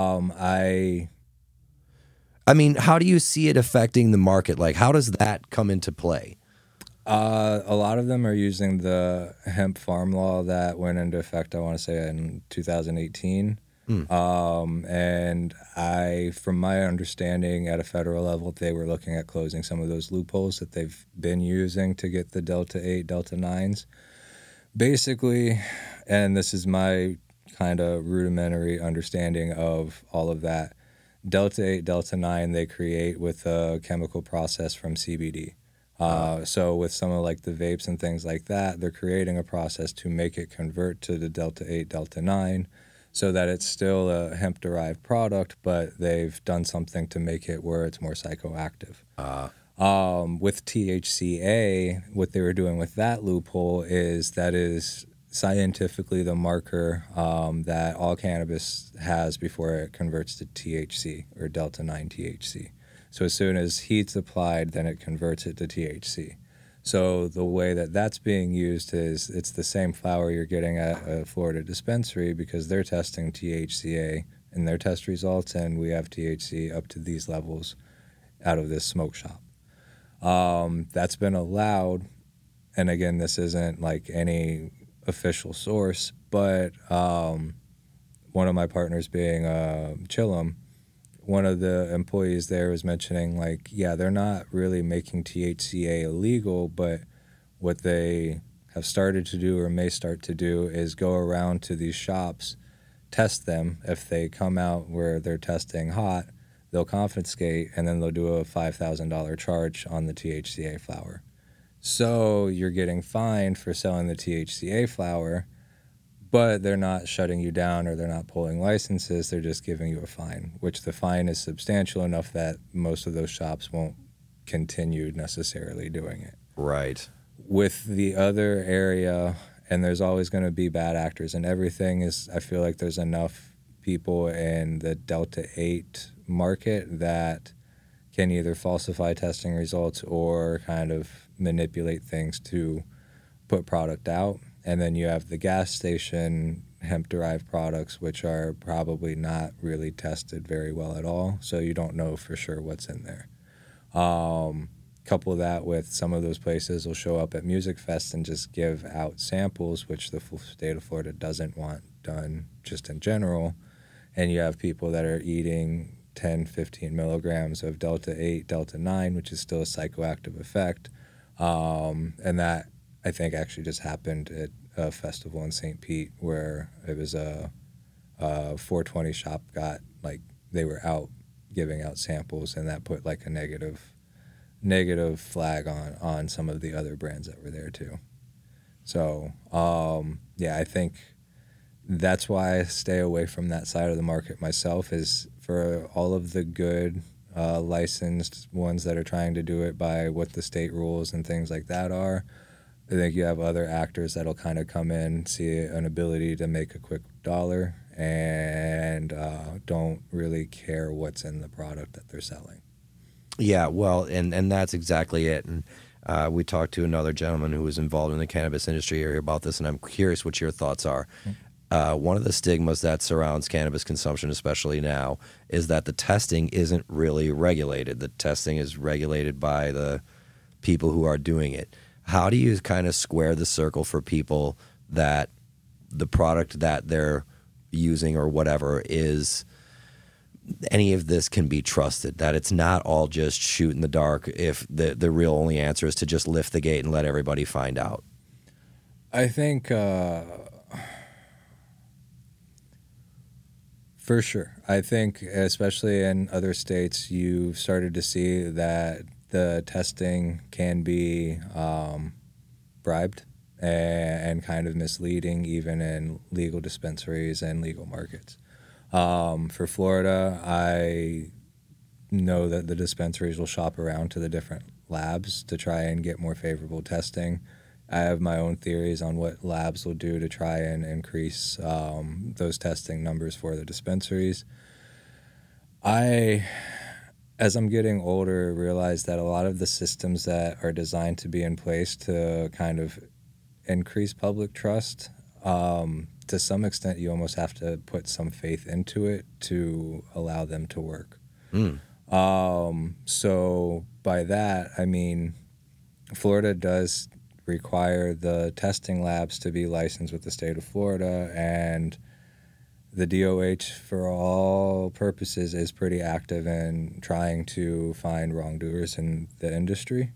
I mean, how do you see it affecting the market? Like, how does that come into play? A lot of them are using the hemp farm law that went into effect, I want to say, in 2018. And from my understanding, at a federal level, they were looking at closing some of those loopholes that they've been using to get the Delta 8, Delta 9s. Basically, and this is my kind of rudimentary understanding of all of that, Delta 8, Delta 9, they create with a chemical process from CBD. So with some of like the vapes and things like that, they're creating a process to make it convert to the Delta 8, Delta 9 so that it's still a hemp-derived product, but they've done something to make it where it's more psychoactive. With THCA, what they were doing with that loophole is scientifically the marker that all cannabis has before it converts to THC or Delta 9 THC. So as soon as heat's applied, then it converts it to THC. So the way that that's being used is it's the same flower you're getting at a Florida dispensary, because they're testing THCA in their test results, and we have THC up to these levels out of this smoke shop. That's been allowed, and again, this isn't like any official source, but one of my partners being Chillum, one of the employees there was mentioning, like, yeah, they're not really making THCA illegal, but what they have started to do or may start to do is go around to these shops, test them. If they come out where they're testing hot, they'll confiscate, and then they'll do a $5,000 charge on the THCA flower. So you're getting fined for selling the THCA flower, but they're not shutting you down or they're not pulling licenses. They're just giving you a fine, which the fine is substantial enough that most of those shops won't continue necessarily doing it. Right. With the other area, and there's always going to be bad actors, and everything is. I feel like there's enough people in the Delta 8 market that can either falsify testing results or kind of manipulate things to put product out. And then you have the gas station hemp-derived products, which are probably not really tested very well at all, so you don't know for sure what's in there. Couple that with some of those places will show up at music fests and just give out samples, which the state of Florida doesn't want done just in general. And you have people that are eating 10, 15 milligrams of Delta 8, Delta 9, which is still a psychoactive effect. And that, I think, actually just happened at a festival in St. Pete where it was a 420 shop they were out giving out samples, and that put like a negative flag on some of the other brands that were there too. So, I think that's why I stay away from that side of the market myself, is for all of the good licensed ones that are trying to do it by what the state rules and things like that are. I think you have other actors that'll kind of come in, see an ability to make a quick dollar, and don't really care what's in the product that they're selling. Yeah, well, and that's exactly it. And we talked to another gentleman who was involved in the cannabis industry here about this, and I'm curious what your thoughts are. One of the stigmas that surrounds cannabis consumption, especially now, is that the testing isn't really regulated. The testing is regulated by the people who are doing it. How do you kind of square the circle for people that the product that they're using or whatever is any of this can be trusted, that it's not all just shoot in the dark if the real only answer is to just lift the gate and let everybody find out? I think for sure. I think especially in other states, you've started to see that the testing can be bribed and kind of misleading, even in legal dispensaries and legal markets. For Florida, I know that the dispensaries will shop around to the different labs to try and get more favorable testing. I have my own theories on what labs will do to try and increase those testing numbers for the dispensaries. As I'm getting older, realize that a lot of the systems that are designed to be in place to kind of increase public trust, to some extent, you almost have to put some faith into it to allow them to work. So by that, I mean, Florida does require the testing labs to be licensed with the state of Florida, and the DOH, for all purposes, is pretty active in trying to find wrongdoers in the industry.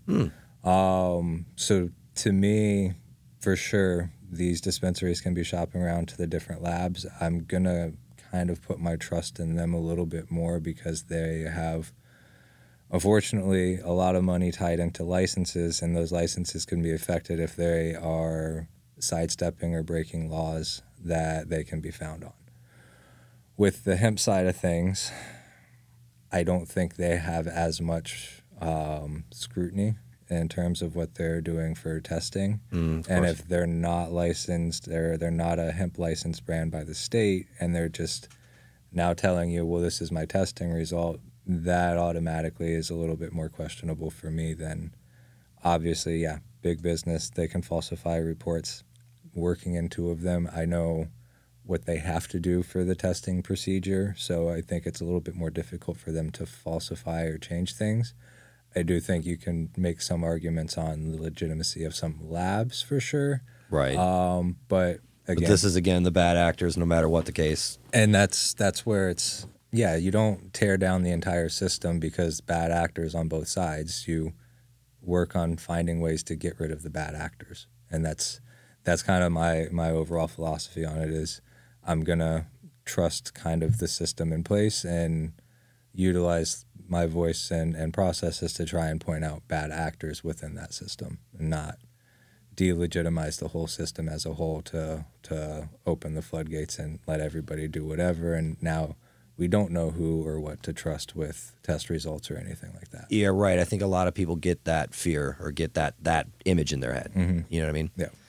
So to me, for sure, these dispensaries can be shopping around to the different labs. I'm going to kind of put my trust in them a little bit more because they have, unfortunately, a lot of money tied into licenses, and those licenses can be affected if they are sidestepping or breaking laws that they can be found on. With the hemp side of things, I don't think they have as much scrutiny in terms of what they're doing for testing. And if they're not licensed, they're not a hemp licensed brand by the state, and they're just now telling you, well, this is my testing result, that automatically is a little bit more questionable for me than, obviously, yeah, big business. They can falsify reports. Working in two of them, I know what they have to do for the testing procedure, so I think it's a little bit more difficult for them to falsify or change things. I do think you can make some arguments on the legitimacy of some labs for sure. Right. But again, this is, again, the bad actors, no matter what the case. And that's where it's, yeah, you don't tear down the entire system because bad actors on both sides. You work on finding ways to get rid of the bad actors. And that's kind of my overall philosophy on it is I'm going to trust kind of the system in place and utilize my voice and processes to try and point out bad actors within that system and not delegitimize the whole system as a whole to open the floodgates and let everybody do whatever. And now we don't know who or what to trust with test results or anything like that. Yeah, right. I think a lot of people get that fear or get that image in their head. You know what I mean? Yeah.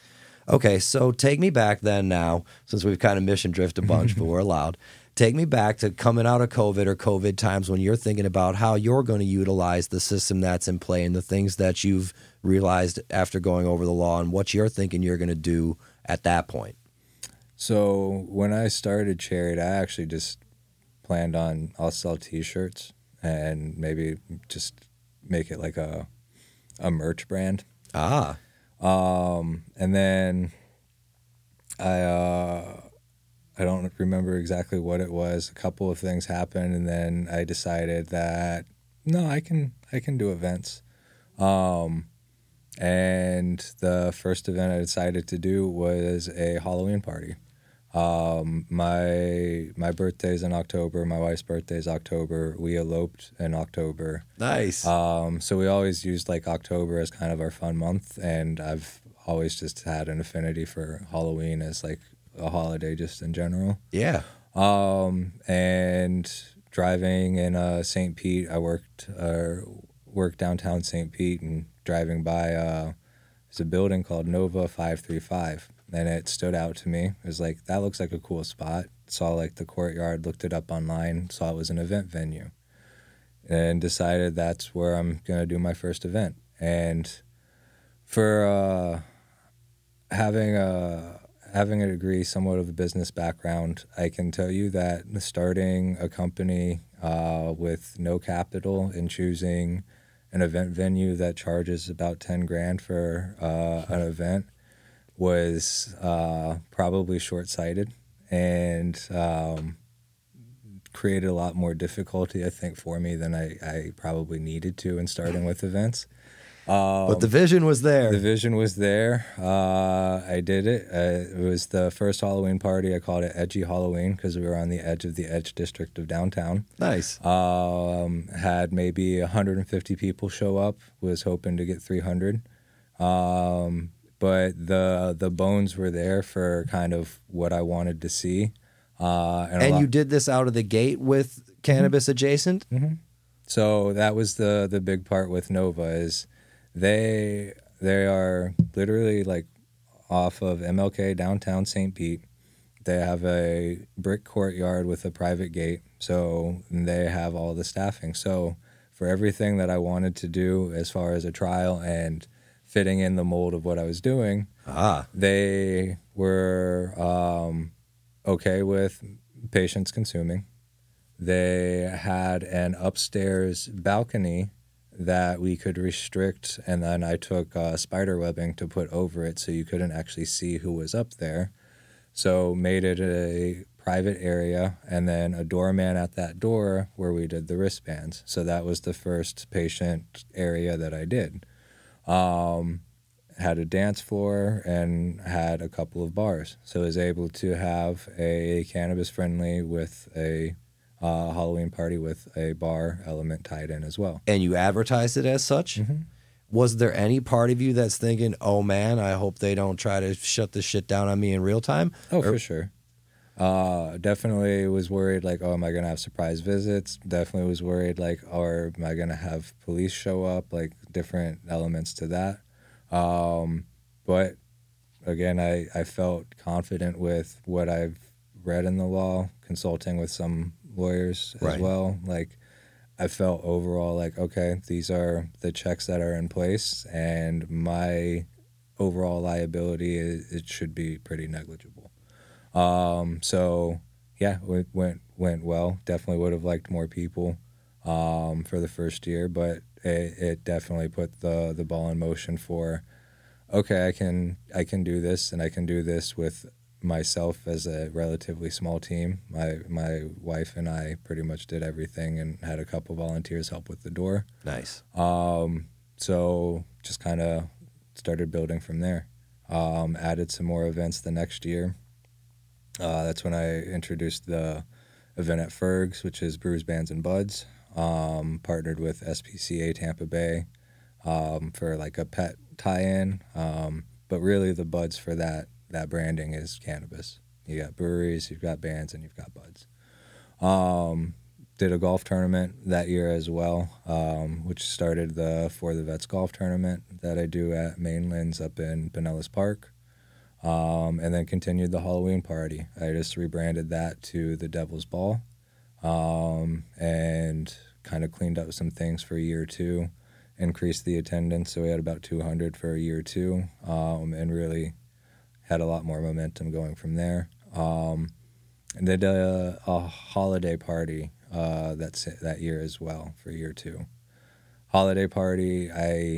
Okay, so take me back then now, since we've kind of mission drift a bunch, but we're allowed. Take me back to coming out of COVID or COVID times when you're thinking about how you're going to utilize the system that's in play and the things that you've realized after going over the law and what you're thinking you're going to do at that point. So when I started Chariot, I actually just planned on I'll sell T-shirts and maybe just make it like a merch brand. Ah. And then I don't remember exactly what it was. A couple of things happened, and then I decided that no, I can do events. And the first event I decided to do was a Halloween party. My birthday's in October. My wife's birthday's October. We eloped in October. Nice. So we always used like October as kind of our fun month, and I've always just had an affinity for Halloween as like a holiday just in general. Yeah. And driving in St. Pete, I worked downtown St. Pete, and driving by there's a building called Nova 535, and it stood out to me. It was like, that looks like a cool spot. Saw like the courtyard, looked it up online, saw it was an event venue, and decided that's where I'm gonna do my first event. And for having a degree, somewhat of a business background, I can tell you that starting a company with no capital and choosing an event venue that charges about $10,000 for an event was probably short-sighted and created a lot more difficulty, I think, for me than I probably needed to in starting with events. But the vision was there. The vision was there. I did it. It was the first Halloween party. I called it Edgy Halloween because we were on the edge of the Edge district of downtown. Nice. Had maybe 150 people show up. Was hoping to get 300. But the bones were there for kind of what I wanted to see. And you did this out of the gate with cannabis adjacent? Mm-hmm. So that was the big part with Nova is they are literally like off of MLK downtown St. Pete. They have a brick courtyard with a private gate, so they have all the staffing. So for everything that I wanted to do as far as a trial and fitting in the mold of what I was doing, they were okay with patients consuming. They had an upstairs balcony that we could restrict, and then I took spider webbing to put over it so you couldn't actually see who was up there. So made it a private area, and then a doorman at that door where we did the wristbands. So that was the first patient area that I did. Had a dance floor and had a couple of bars. So I was able to have a cannabis-friendly with a Halloween party with a bar element tied in as well. And you advertised it as such? Mm-hmm. Was there any part of you that's thinking, oh man, I hope they don't try to shut this shit down on me in real time? Oh, for sure. Definitely was worried, like, oh, am I going to have surprise visits? Definitely was worried, like, or am I going to have police show up? Like, different elements to that. But, again, I felt confident with what I've read in the law, consulting with some lawyers as well. Like, I felt overall like, okay, these are the checks that are in place, and my overall liability, it should be pretty negligible. So yeah, it went well. Definitely would have liked more people for the first year, but it definitely put the ball in motion for, okay, I can do this, and I can do this with myself as a relatively small team. My wife and I pretty much did everything and had a couple volunteers help with the door. Nice. So just kind of started building from there. Added some more events the next year. That's when I introduced the event at Ferg's, which is Brews, Bands, and Buds. Partnered with SPCA Tampa Bay for like a pet tie-in. But really the buds for that branding is cannabis. You got breweries, you've got bands, and you've got buds. Did a golf tournament that year as well, which started the For the Vets golf tournament that I do at Mainlands up in Pinellas Park. And then continued the Halloween party. I just rebranded that to the Devil's Ball, and kind of cleaned up some things for year 2, increased the attendance. So we had about 200 for year 2, and really had a lot more momentum going from there. And did a holiday party that year as well for year 2. Holiday party,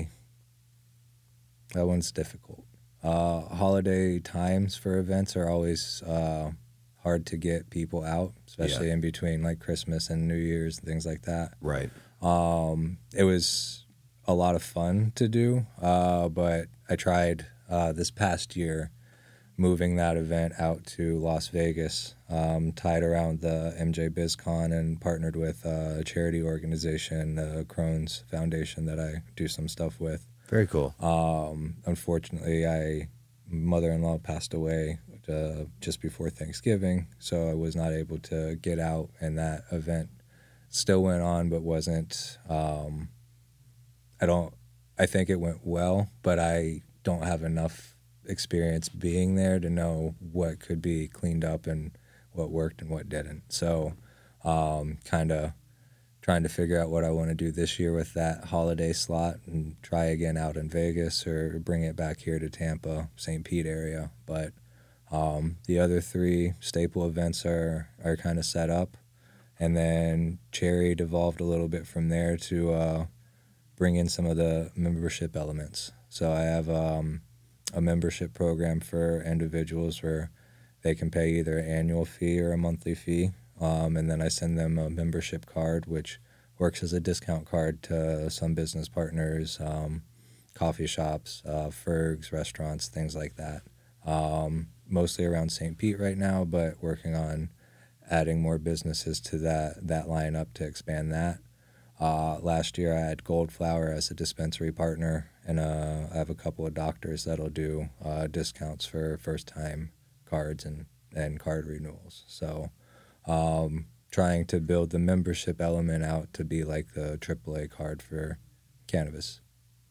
that one's difficult. Holiday times for events are always hard to get people out, especially in between like Christmas and New Year's and things like that. Right. It was a lot of fun to do, but I tried this past year moving that event out to Las Vegas, tied around the MJ BizCon, and partnered with a charity organization, the Crohn's Foundation, that I do some stuff with. Very cool. Unfortunately, my mother-in-law passed away just before Thanksgiving, so I was not able to get out, and that event still went on, but wasn't. I think it went well, but I don't have enough experience being there to know what could be cleaned up and what worked and what didn't. So, kind of trying to figure out what I want to do this year with that holiday slot, and try again out in Vegas or bring it back here to Tampa, St. Pete area. But the other 3 staple events are kind of set up. And then Cherry evolved a little bit from there to bring in some of the membership elements. So I have a membership program for individuals where they can pay either an annual fee or a monthly fee. And then I send them a membership card, which works as a discount card to some business partners, coffee shops, Fergs, restaurants, things like that. Mostly around St. Pete right now, but working on adding more businesses to that lineup to expand that. Last year I had Goldflower as a dispensary partner, and I have a couple of doctors that'll do discounts for first-time cards and card renewals. So trying to build the membership element out to be like the AAA card for cannabis.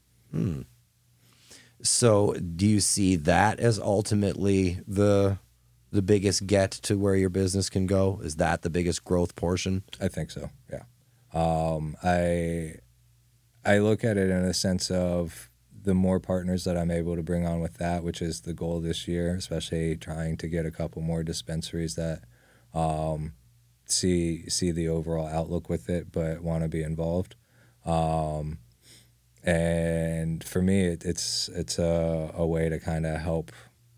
So do you see that as ultimately the biggest get to where your business can go? Is that the biggest growth portion? I think so, yeah. I look at it in a sense of the more partners that I'm able to bring on with that, which is the goal this year, especially trying to get a couple more dispensaries that see the overall outlook with it, but want to be involved. And for me, it's a way to kind of help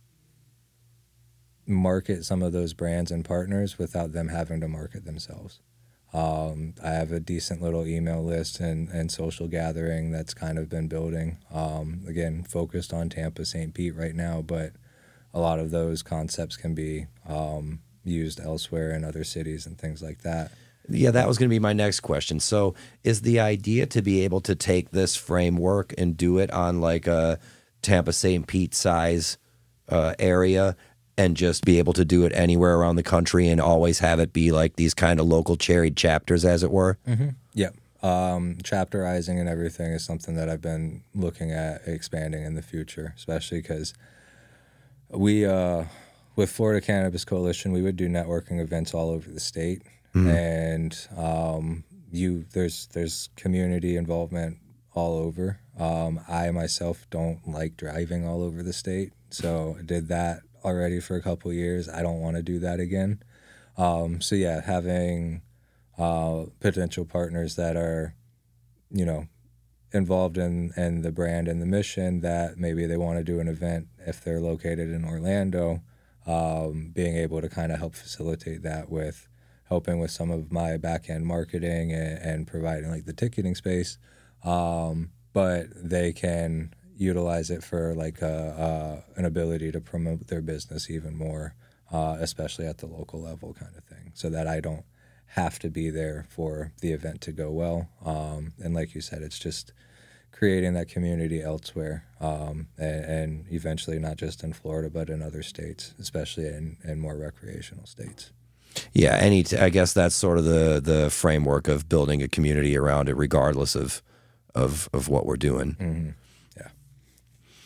market some of those brands and partners without them having to market themselves. I have a decent little email list and social gathering that's kind of been building. Again, focused on Tampa, St. Pete right now, but a lot of those concepts can be used elsewhere in other cities and things like that. Yeah, that was going to be my next question. So is the idea to be able to take this framework and do it on like a Tampa, St. Pete size area, and just be able to do it anywhere around the country and always have it be like these kind of local cherried chapters, as it were? Mm-hmm. Yeah. Chapterizing and everything is something that I've been looking at expanding in the future, especially because we, with Florida Cannabis Coalition, we would do networking events all over the state. And there's community involvement all over. I myself don't like driving all over the state, so I did that already for a couple of years. I don't want to do that again. So yeah, having potential partners that are, involved in the brand and the mission, that maybe they want to do an event if they're located in Orlando, being able to kind of help facilitate that with helping with some of my back-end marketing and providing like the ticketing space, but they can utilize it for like an ability to promote their business even more, especially at the local level kind of thing, so that I don't have to be there for the event to go well. And like you said, it's just creating that community elsewhere, and eventually not just in Florida, but in other states, especially in more recreational states. Yeah, I guess that's sort of the framework of building a community around it, regardless of what we're doing. Mm-hmm.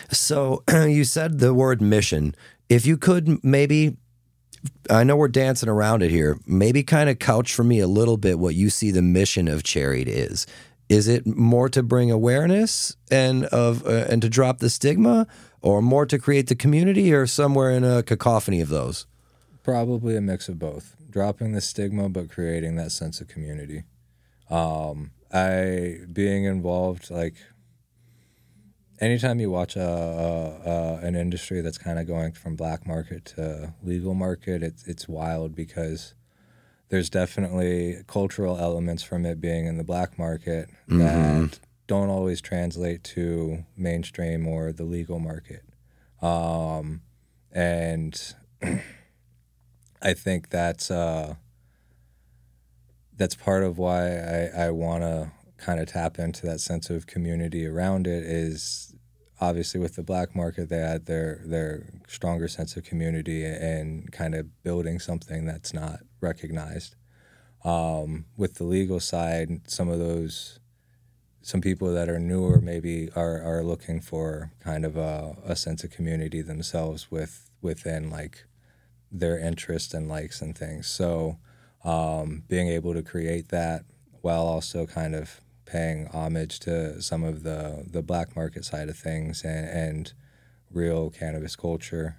So you said the word mission. If you could maybe, I know we're dancing around it here, maybe kind of couch for me a little bit what you see the mission of Cherried is. Is it more to bring awareness and to drop the stigma, or more to create the community, or somewhere in a cacophony of those? Probably a mix of both. Dropping the stigma, but creating that sense of community. Being involved, like, anytime you watch an industry that's kind of going from black market to legal market, it's wild, because there's definitely cultural elements from it being in the black market that don't always translate to mainstream or the legal market. And I think that's part of why I want to kind of tap into that sense of community around it. Is obviously with the black market, they had their stronger sense of community and kind of building something that's not recognized. With the legal side, some people that are newer maybe are looking for kind of a sense of community themselves within like their interests and likes and things. So being able to create that while also kind of paying homage to some of the black market side of things and real cannabis culture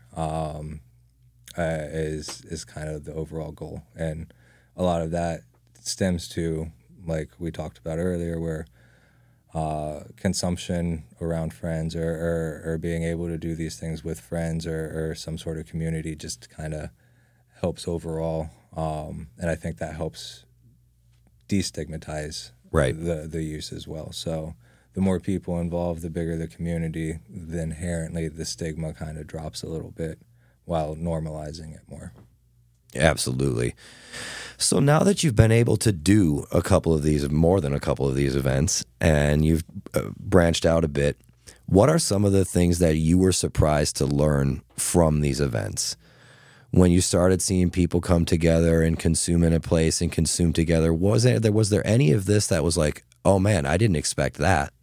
is kind of the overall goal. And a lot of that stems to, like we talked about earlier, where consumption around friends or being able to do these things with friends or some sort of community just kind of helps overall. And I think that helps destigmatize the use as well. So the more people involved, the bigger the community, then inherently the stigma kind of drops a little bit while normalizing it more. Absolutely. So now that you've been able to do more than a couple of these events, and you've branched out a bit, what are some of the things that you were surprised to learn from these events? When you started seeing people come together and consume in a place and consume together, was there any of this that was like, oh man, I didn't expect that?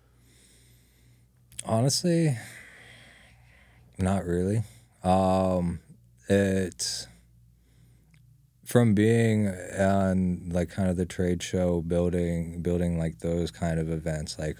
Honestly, not really. It's from being on like kind of the trade show, building like those kind of events. Like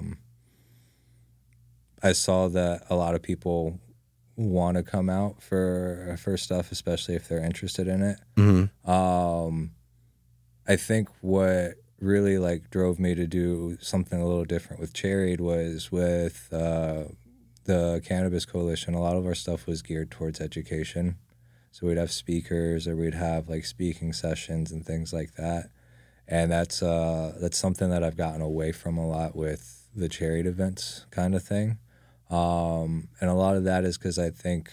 I saw that a lot of people want to come out for stuff, especially if they're interested in it. Mm-hmm. I think what really like drove me to do something a little different with Cherried was with the Cannabis Coalition. A lot of our stuff was geared towards education. So we'd have speakers, or we'd have like speaking sessions and things like that. And that's something that I've gotten away from a lot with the Cherried events kind of thing. And a lot of that is because I think,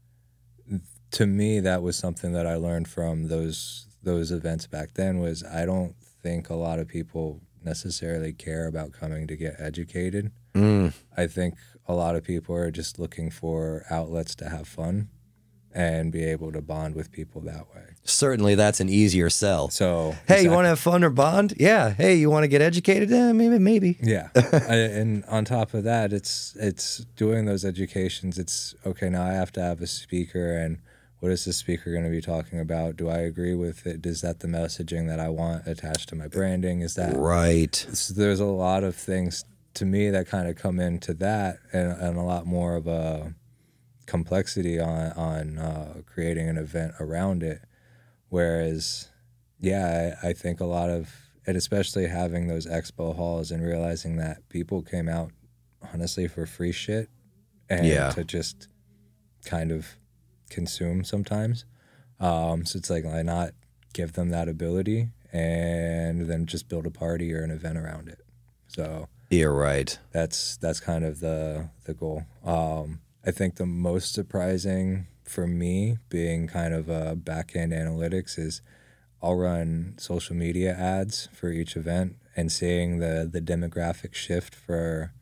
to me, that was something that I learned from those events back then. Was I don't think a lot of people necessarily care about coming to get educated. I think a lot of people are just looking for outlets to have fun and be able to bond with people that way. Certainly, that's an easier sell. So, hey, exactly. You want to have fun or bond? Yeah. Hey, you want to get educated? Maybe. Yeah. And on top of that, it's doing those educations. It's okay. Now I have to have a speaker, and what is the speaker going to be talking about? Do I agree with it? Is that the messaging that I want attached to my branding? Is that right? So there's a lot of things to me that kind of come into that, and a lot more of a complexity on creating an event around it. Whereas, yeah, I think a lot of, and especially having those expo halls and realizing that people came out honestly for free shit and to just kind of consume sometimes. So it's like, why not give them that ability and then just build a party or an event around it? So you're right. That's kind of the goal. I think the most surprising for me, being kind of a back-end analytics, is I'll run social media ads for each event, and seeing the demographic shift for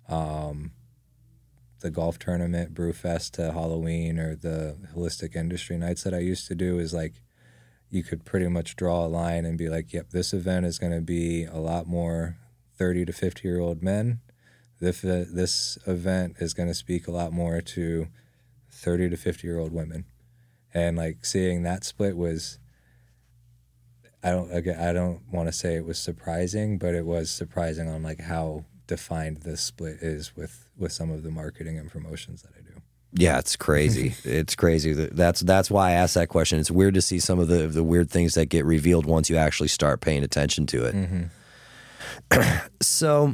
the golf tournament, Brewfest to Halloween, or the holistic industry nights that I used to do, is like you could pretty much draw a line and be like, yep, this event is going to be a lot more 30 to 50-year-old men. This event is going to speak a lot more to 30 to 50-year-old women. And like seeing that split was, I don't want to say it was surprising, but it was surprising on like how defined this split is with some of the marketing and promotions that I do. Yeah, it's crazy. It's crazy. That's why I asked that question. It's weird to see some of the weird things that get revealed once you actually start paying attention to it. Mm-hmm. So,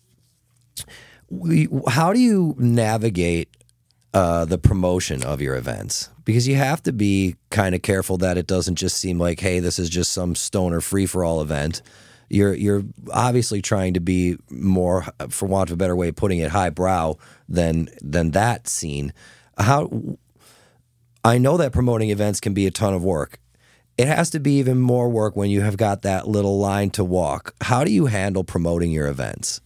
how do you navigate the promotion of your events? Because you have to be kind of careful that it doesn't just seem like, hey, this is just some stoner free-for-all event. You're obviously trying to be more, for want of a better way of putting it, highbrow than that scene. I know that promoting events can be a ton of work. It has to be even more work when you have got that little line to walk. How do you handle promoting your events?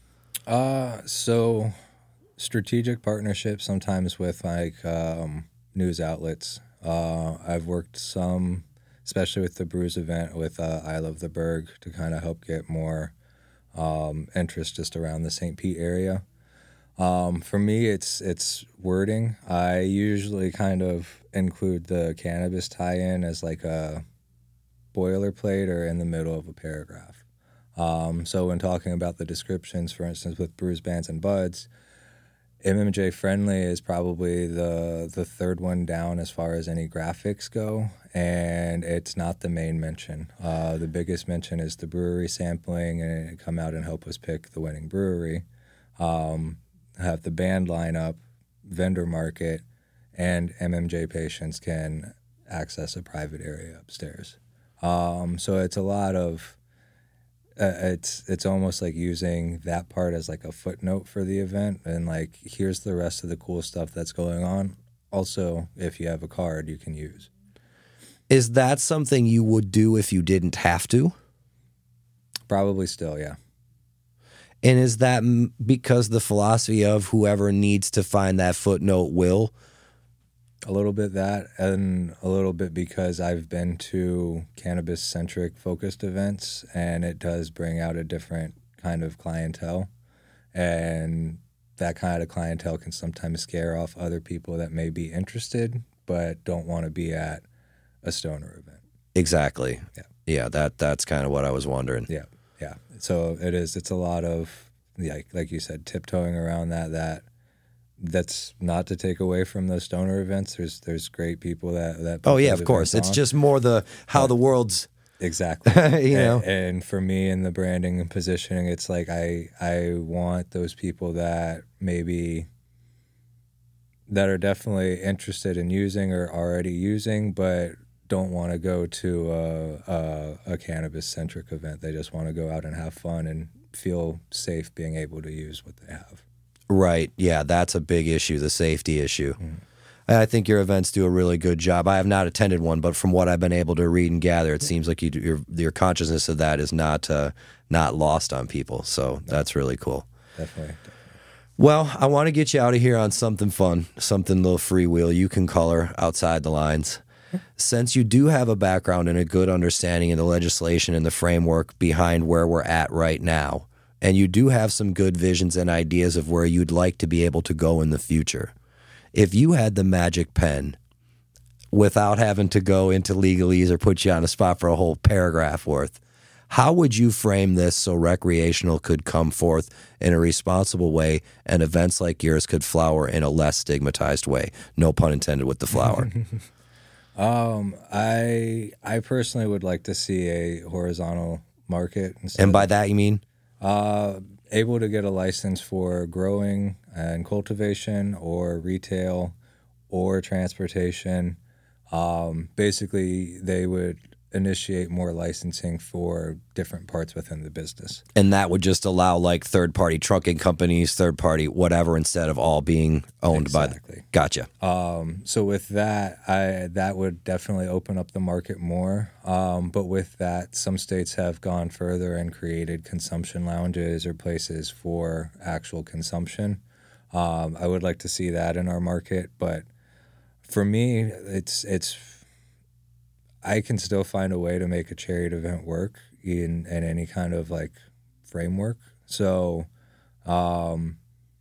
So strategic partnerships sometimes with like news outlets. I've worked some, especially with the Brews event with I Love the Berg, to kind of help get more interest just around the St. Pete area. For me, it's wording. I usually kind of include the cannabis tie-in as like a boilerplate or in the middle of a paragraph. So when talking about the descriptions, for instance, with Brews, Bands, and Buds, MMJ Friendly is probably the third one down as far as any graphics go, and it's not the main mention. The biggest mention is the brewery sampling and come out and help us pick the winning brewery. Have the band lineup, vendor market, and MMJ patients can access a private area upstairs. So it's a lot of it's almost like using that part as like a footnote for the event, and like here's the rest of the cool stuff that's going on. Also, if you have a card, you can use. Is that something you would do if you didn't have to? Probably still, yeah. And is that because the philosophy of whoever needs to find that footnote will? A little bit that, and a little bit because I've been to cannabis-centric focused events, and it does bring out a different kind of clientele. And that kind of clientele can sometimes scare off other people that may be interested but don't want to be at a stoner event. Exactly. Yeah. Yeah, that's kind of what I was wondering. Yeah. So it's a lot of, like you said, tiptoeing around that's not to take away from those stoner events. There's great people that oh yeah, of course. It's just more the world's exactly. you know. And for me in the branding and positioning, it's like I want those people that maybe that are definitely interested in using or already using, but don't want to go to a cannabis centric event. They just want to go out and have fun and feel safe being able to use what they have. Right. Yeah, that's a big issue, the safety issue. I think your events do a really good job. I have not attended one, but from what I've been able to read and gather, it seems like your consciousness of that is not lost on people. So that's really cool. Definitely. Well, I want to get you out of here on something fun, something a little freewheel. You can color outside the lines. Since you do have a background and a good understanding of the legislation and the framework behind where we're at right now, and you do have some good visions and ideas of where you'd like to be able to go in the future, if you had the magic pen, without having to go into legalese or put you on a spot for a whole paragraph worth, how would you frame this so recreational could come forth in a responsible way and events like yours could flower in a less stigmatized way? No pun intended with the flower. I personally would like to see a horizontal market. And by that you mean? Able to get a license for growing and cultivation or retail or transportation. Basically, they would initiate more licensing for different parts within the business. And that would just allow like third-party trucking companies, third-party whatever, instead of all being owned by the... Gotcha. So with that, that would definitely open up the market more. But with that, some states have gone further and created consumption lounges or places for actual consumption. I would like to see that in our market, but for me, it's I can still find a way to make a chariot event work in any kind of like framework. So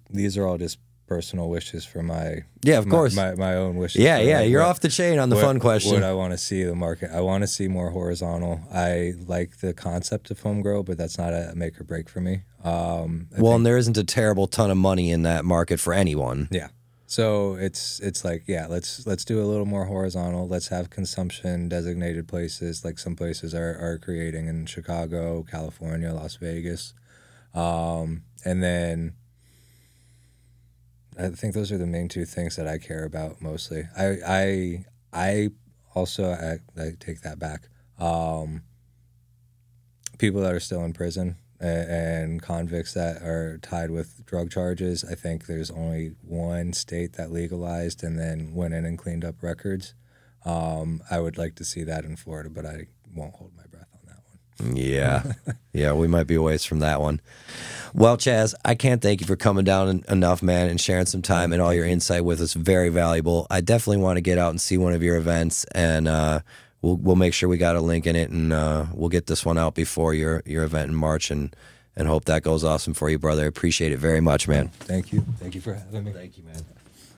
these are all just personal wishes for my Yeah, of course. my own wishes. Yeah, for, yeah. like, You're off the chain on the fun question. What I want to see the market. I want to see more horizontal. I like the concept of home grow, but that's not a make or break for me. And there isn't a terrible ton of money in that market for anyone. Yeah. So it's like, yeah, let's do a little more horizontal. Let's have consumption designated places, like some places are creating in Chicago, California, Las Vegas. And then I think those are the main two things that I care about mostly. I also, I take that back. People that are still in prison and convicts that are tied with drug charges, I think there's only one state that legalized and then went in and cleaned up records. I would like to see that in Florida, but I won't hold my breath on that one. Yeah. Yeah, we might be a ways from that one. Well, Chaz, I can't thank you for coming down enough, man, and sharing some time and all your insight with us. Very valuable. I definitely want to get out and see one of your events, and we'll make sure we got a link in it, and we'll get this one out before your event in March, and hope that goes awesome for you, brother. I appreciate it very much, man. Thank you. Thank you for having me. Thank you, man.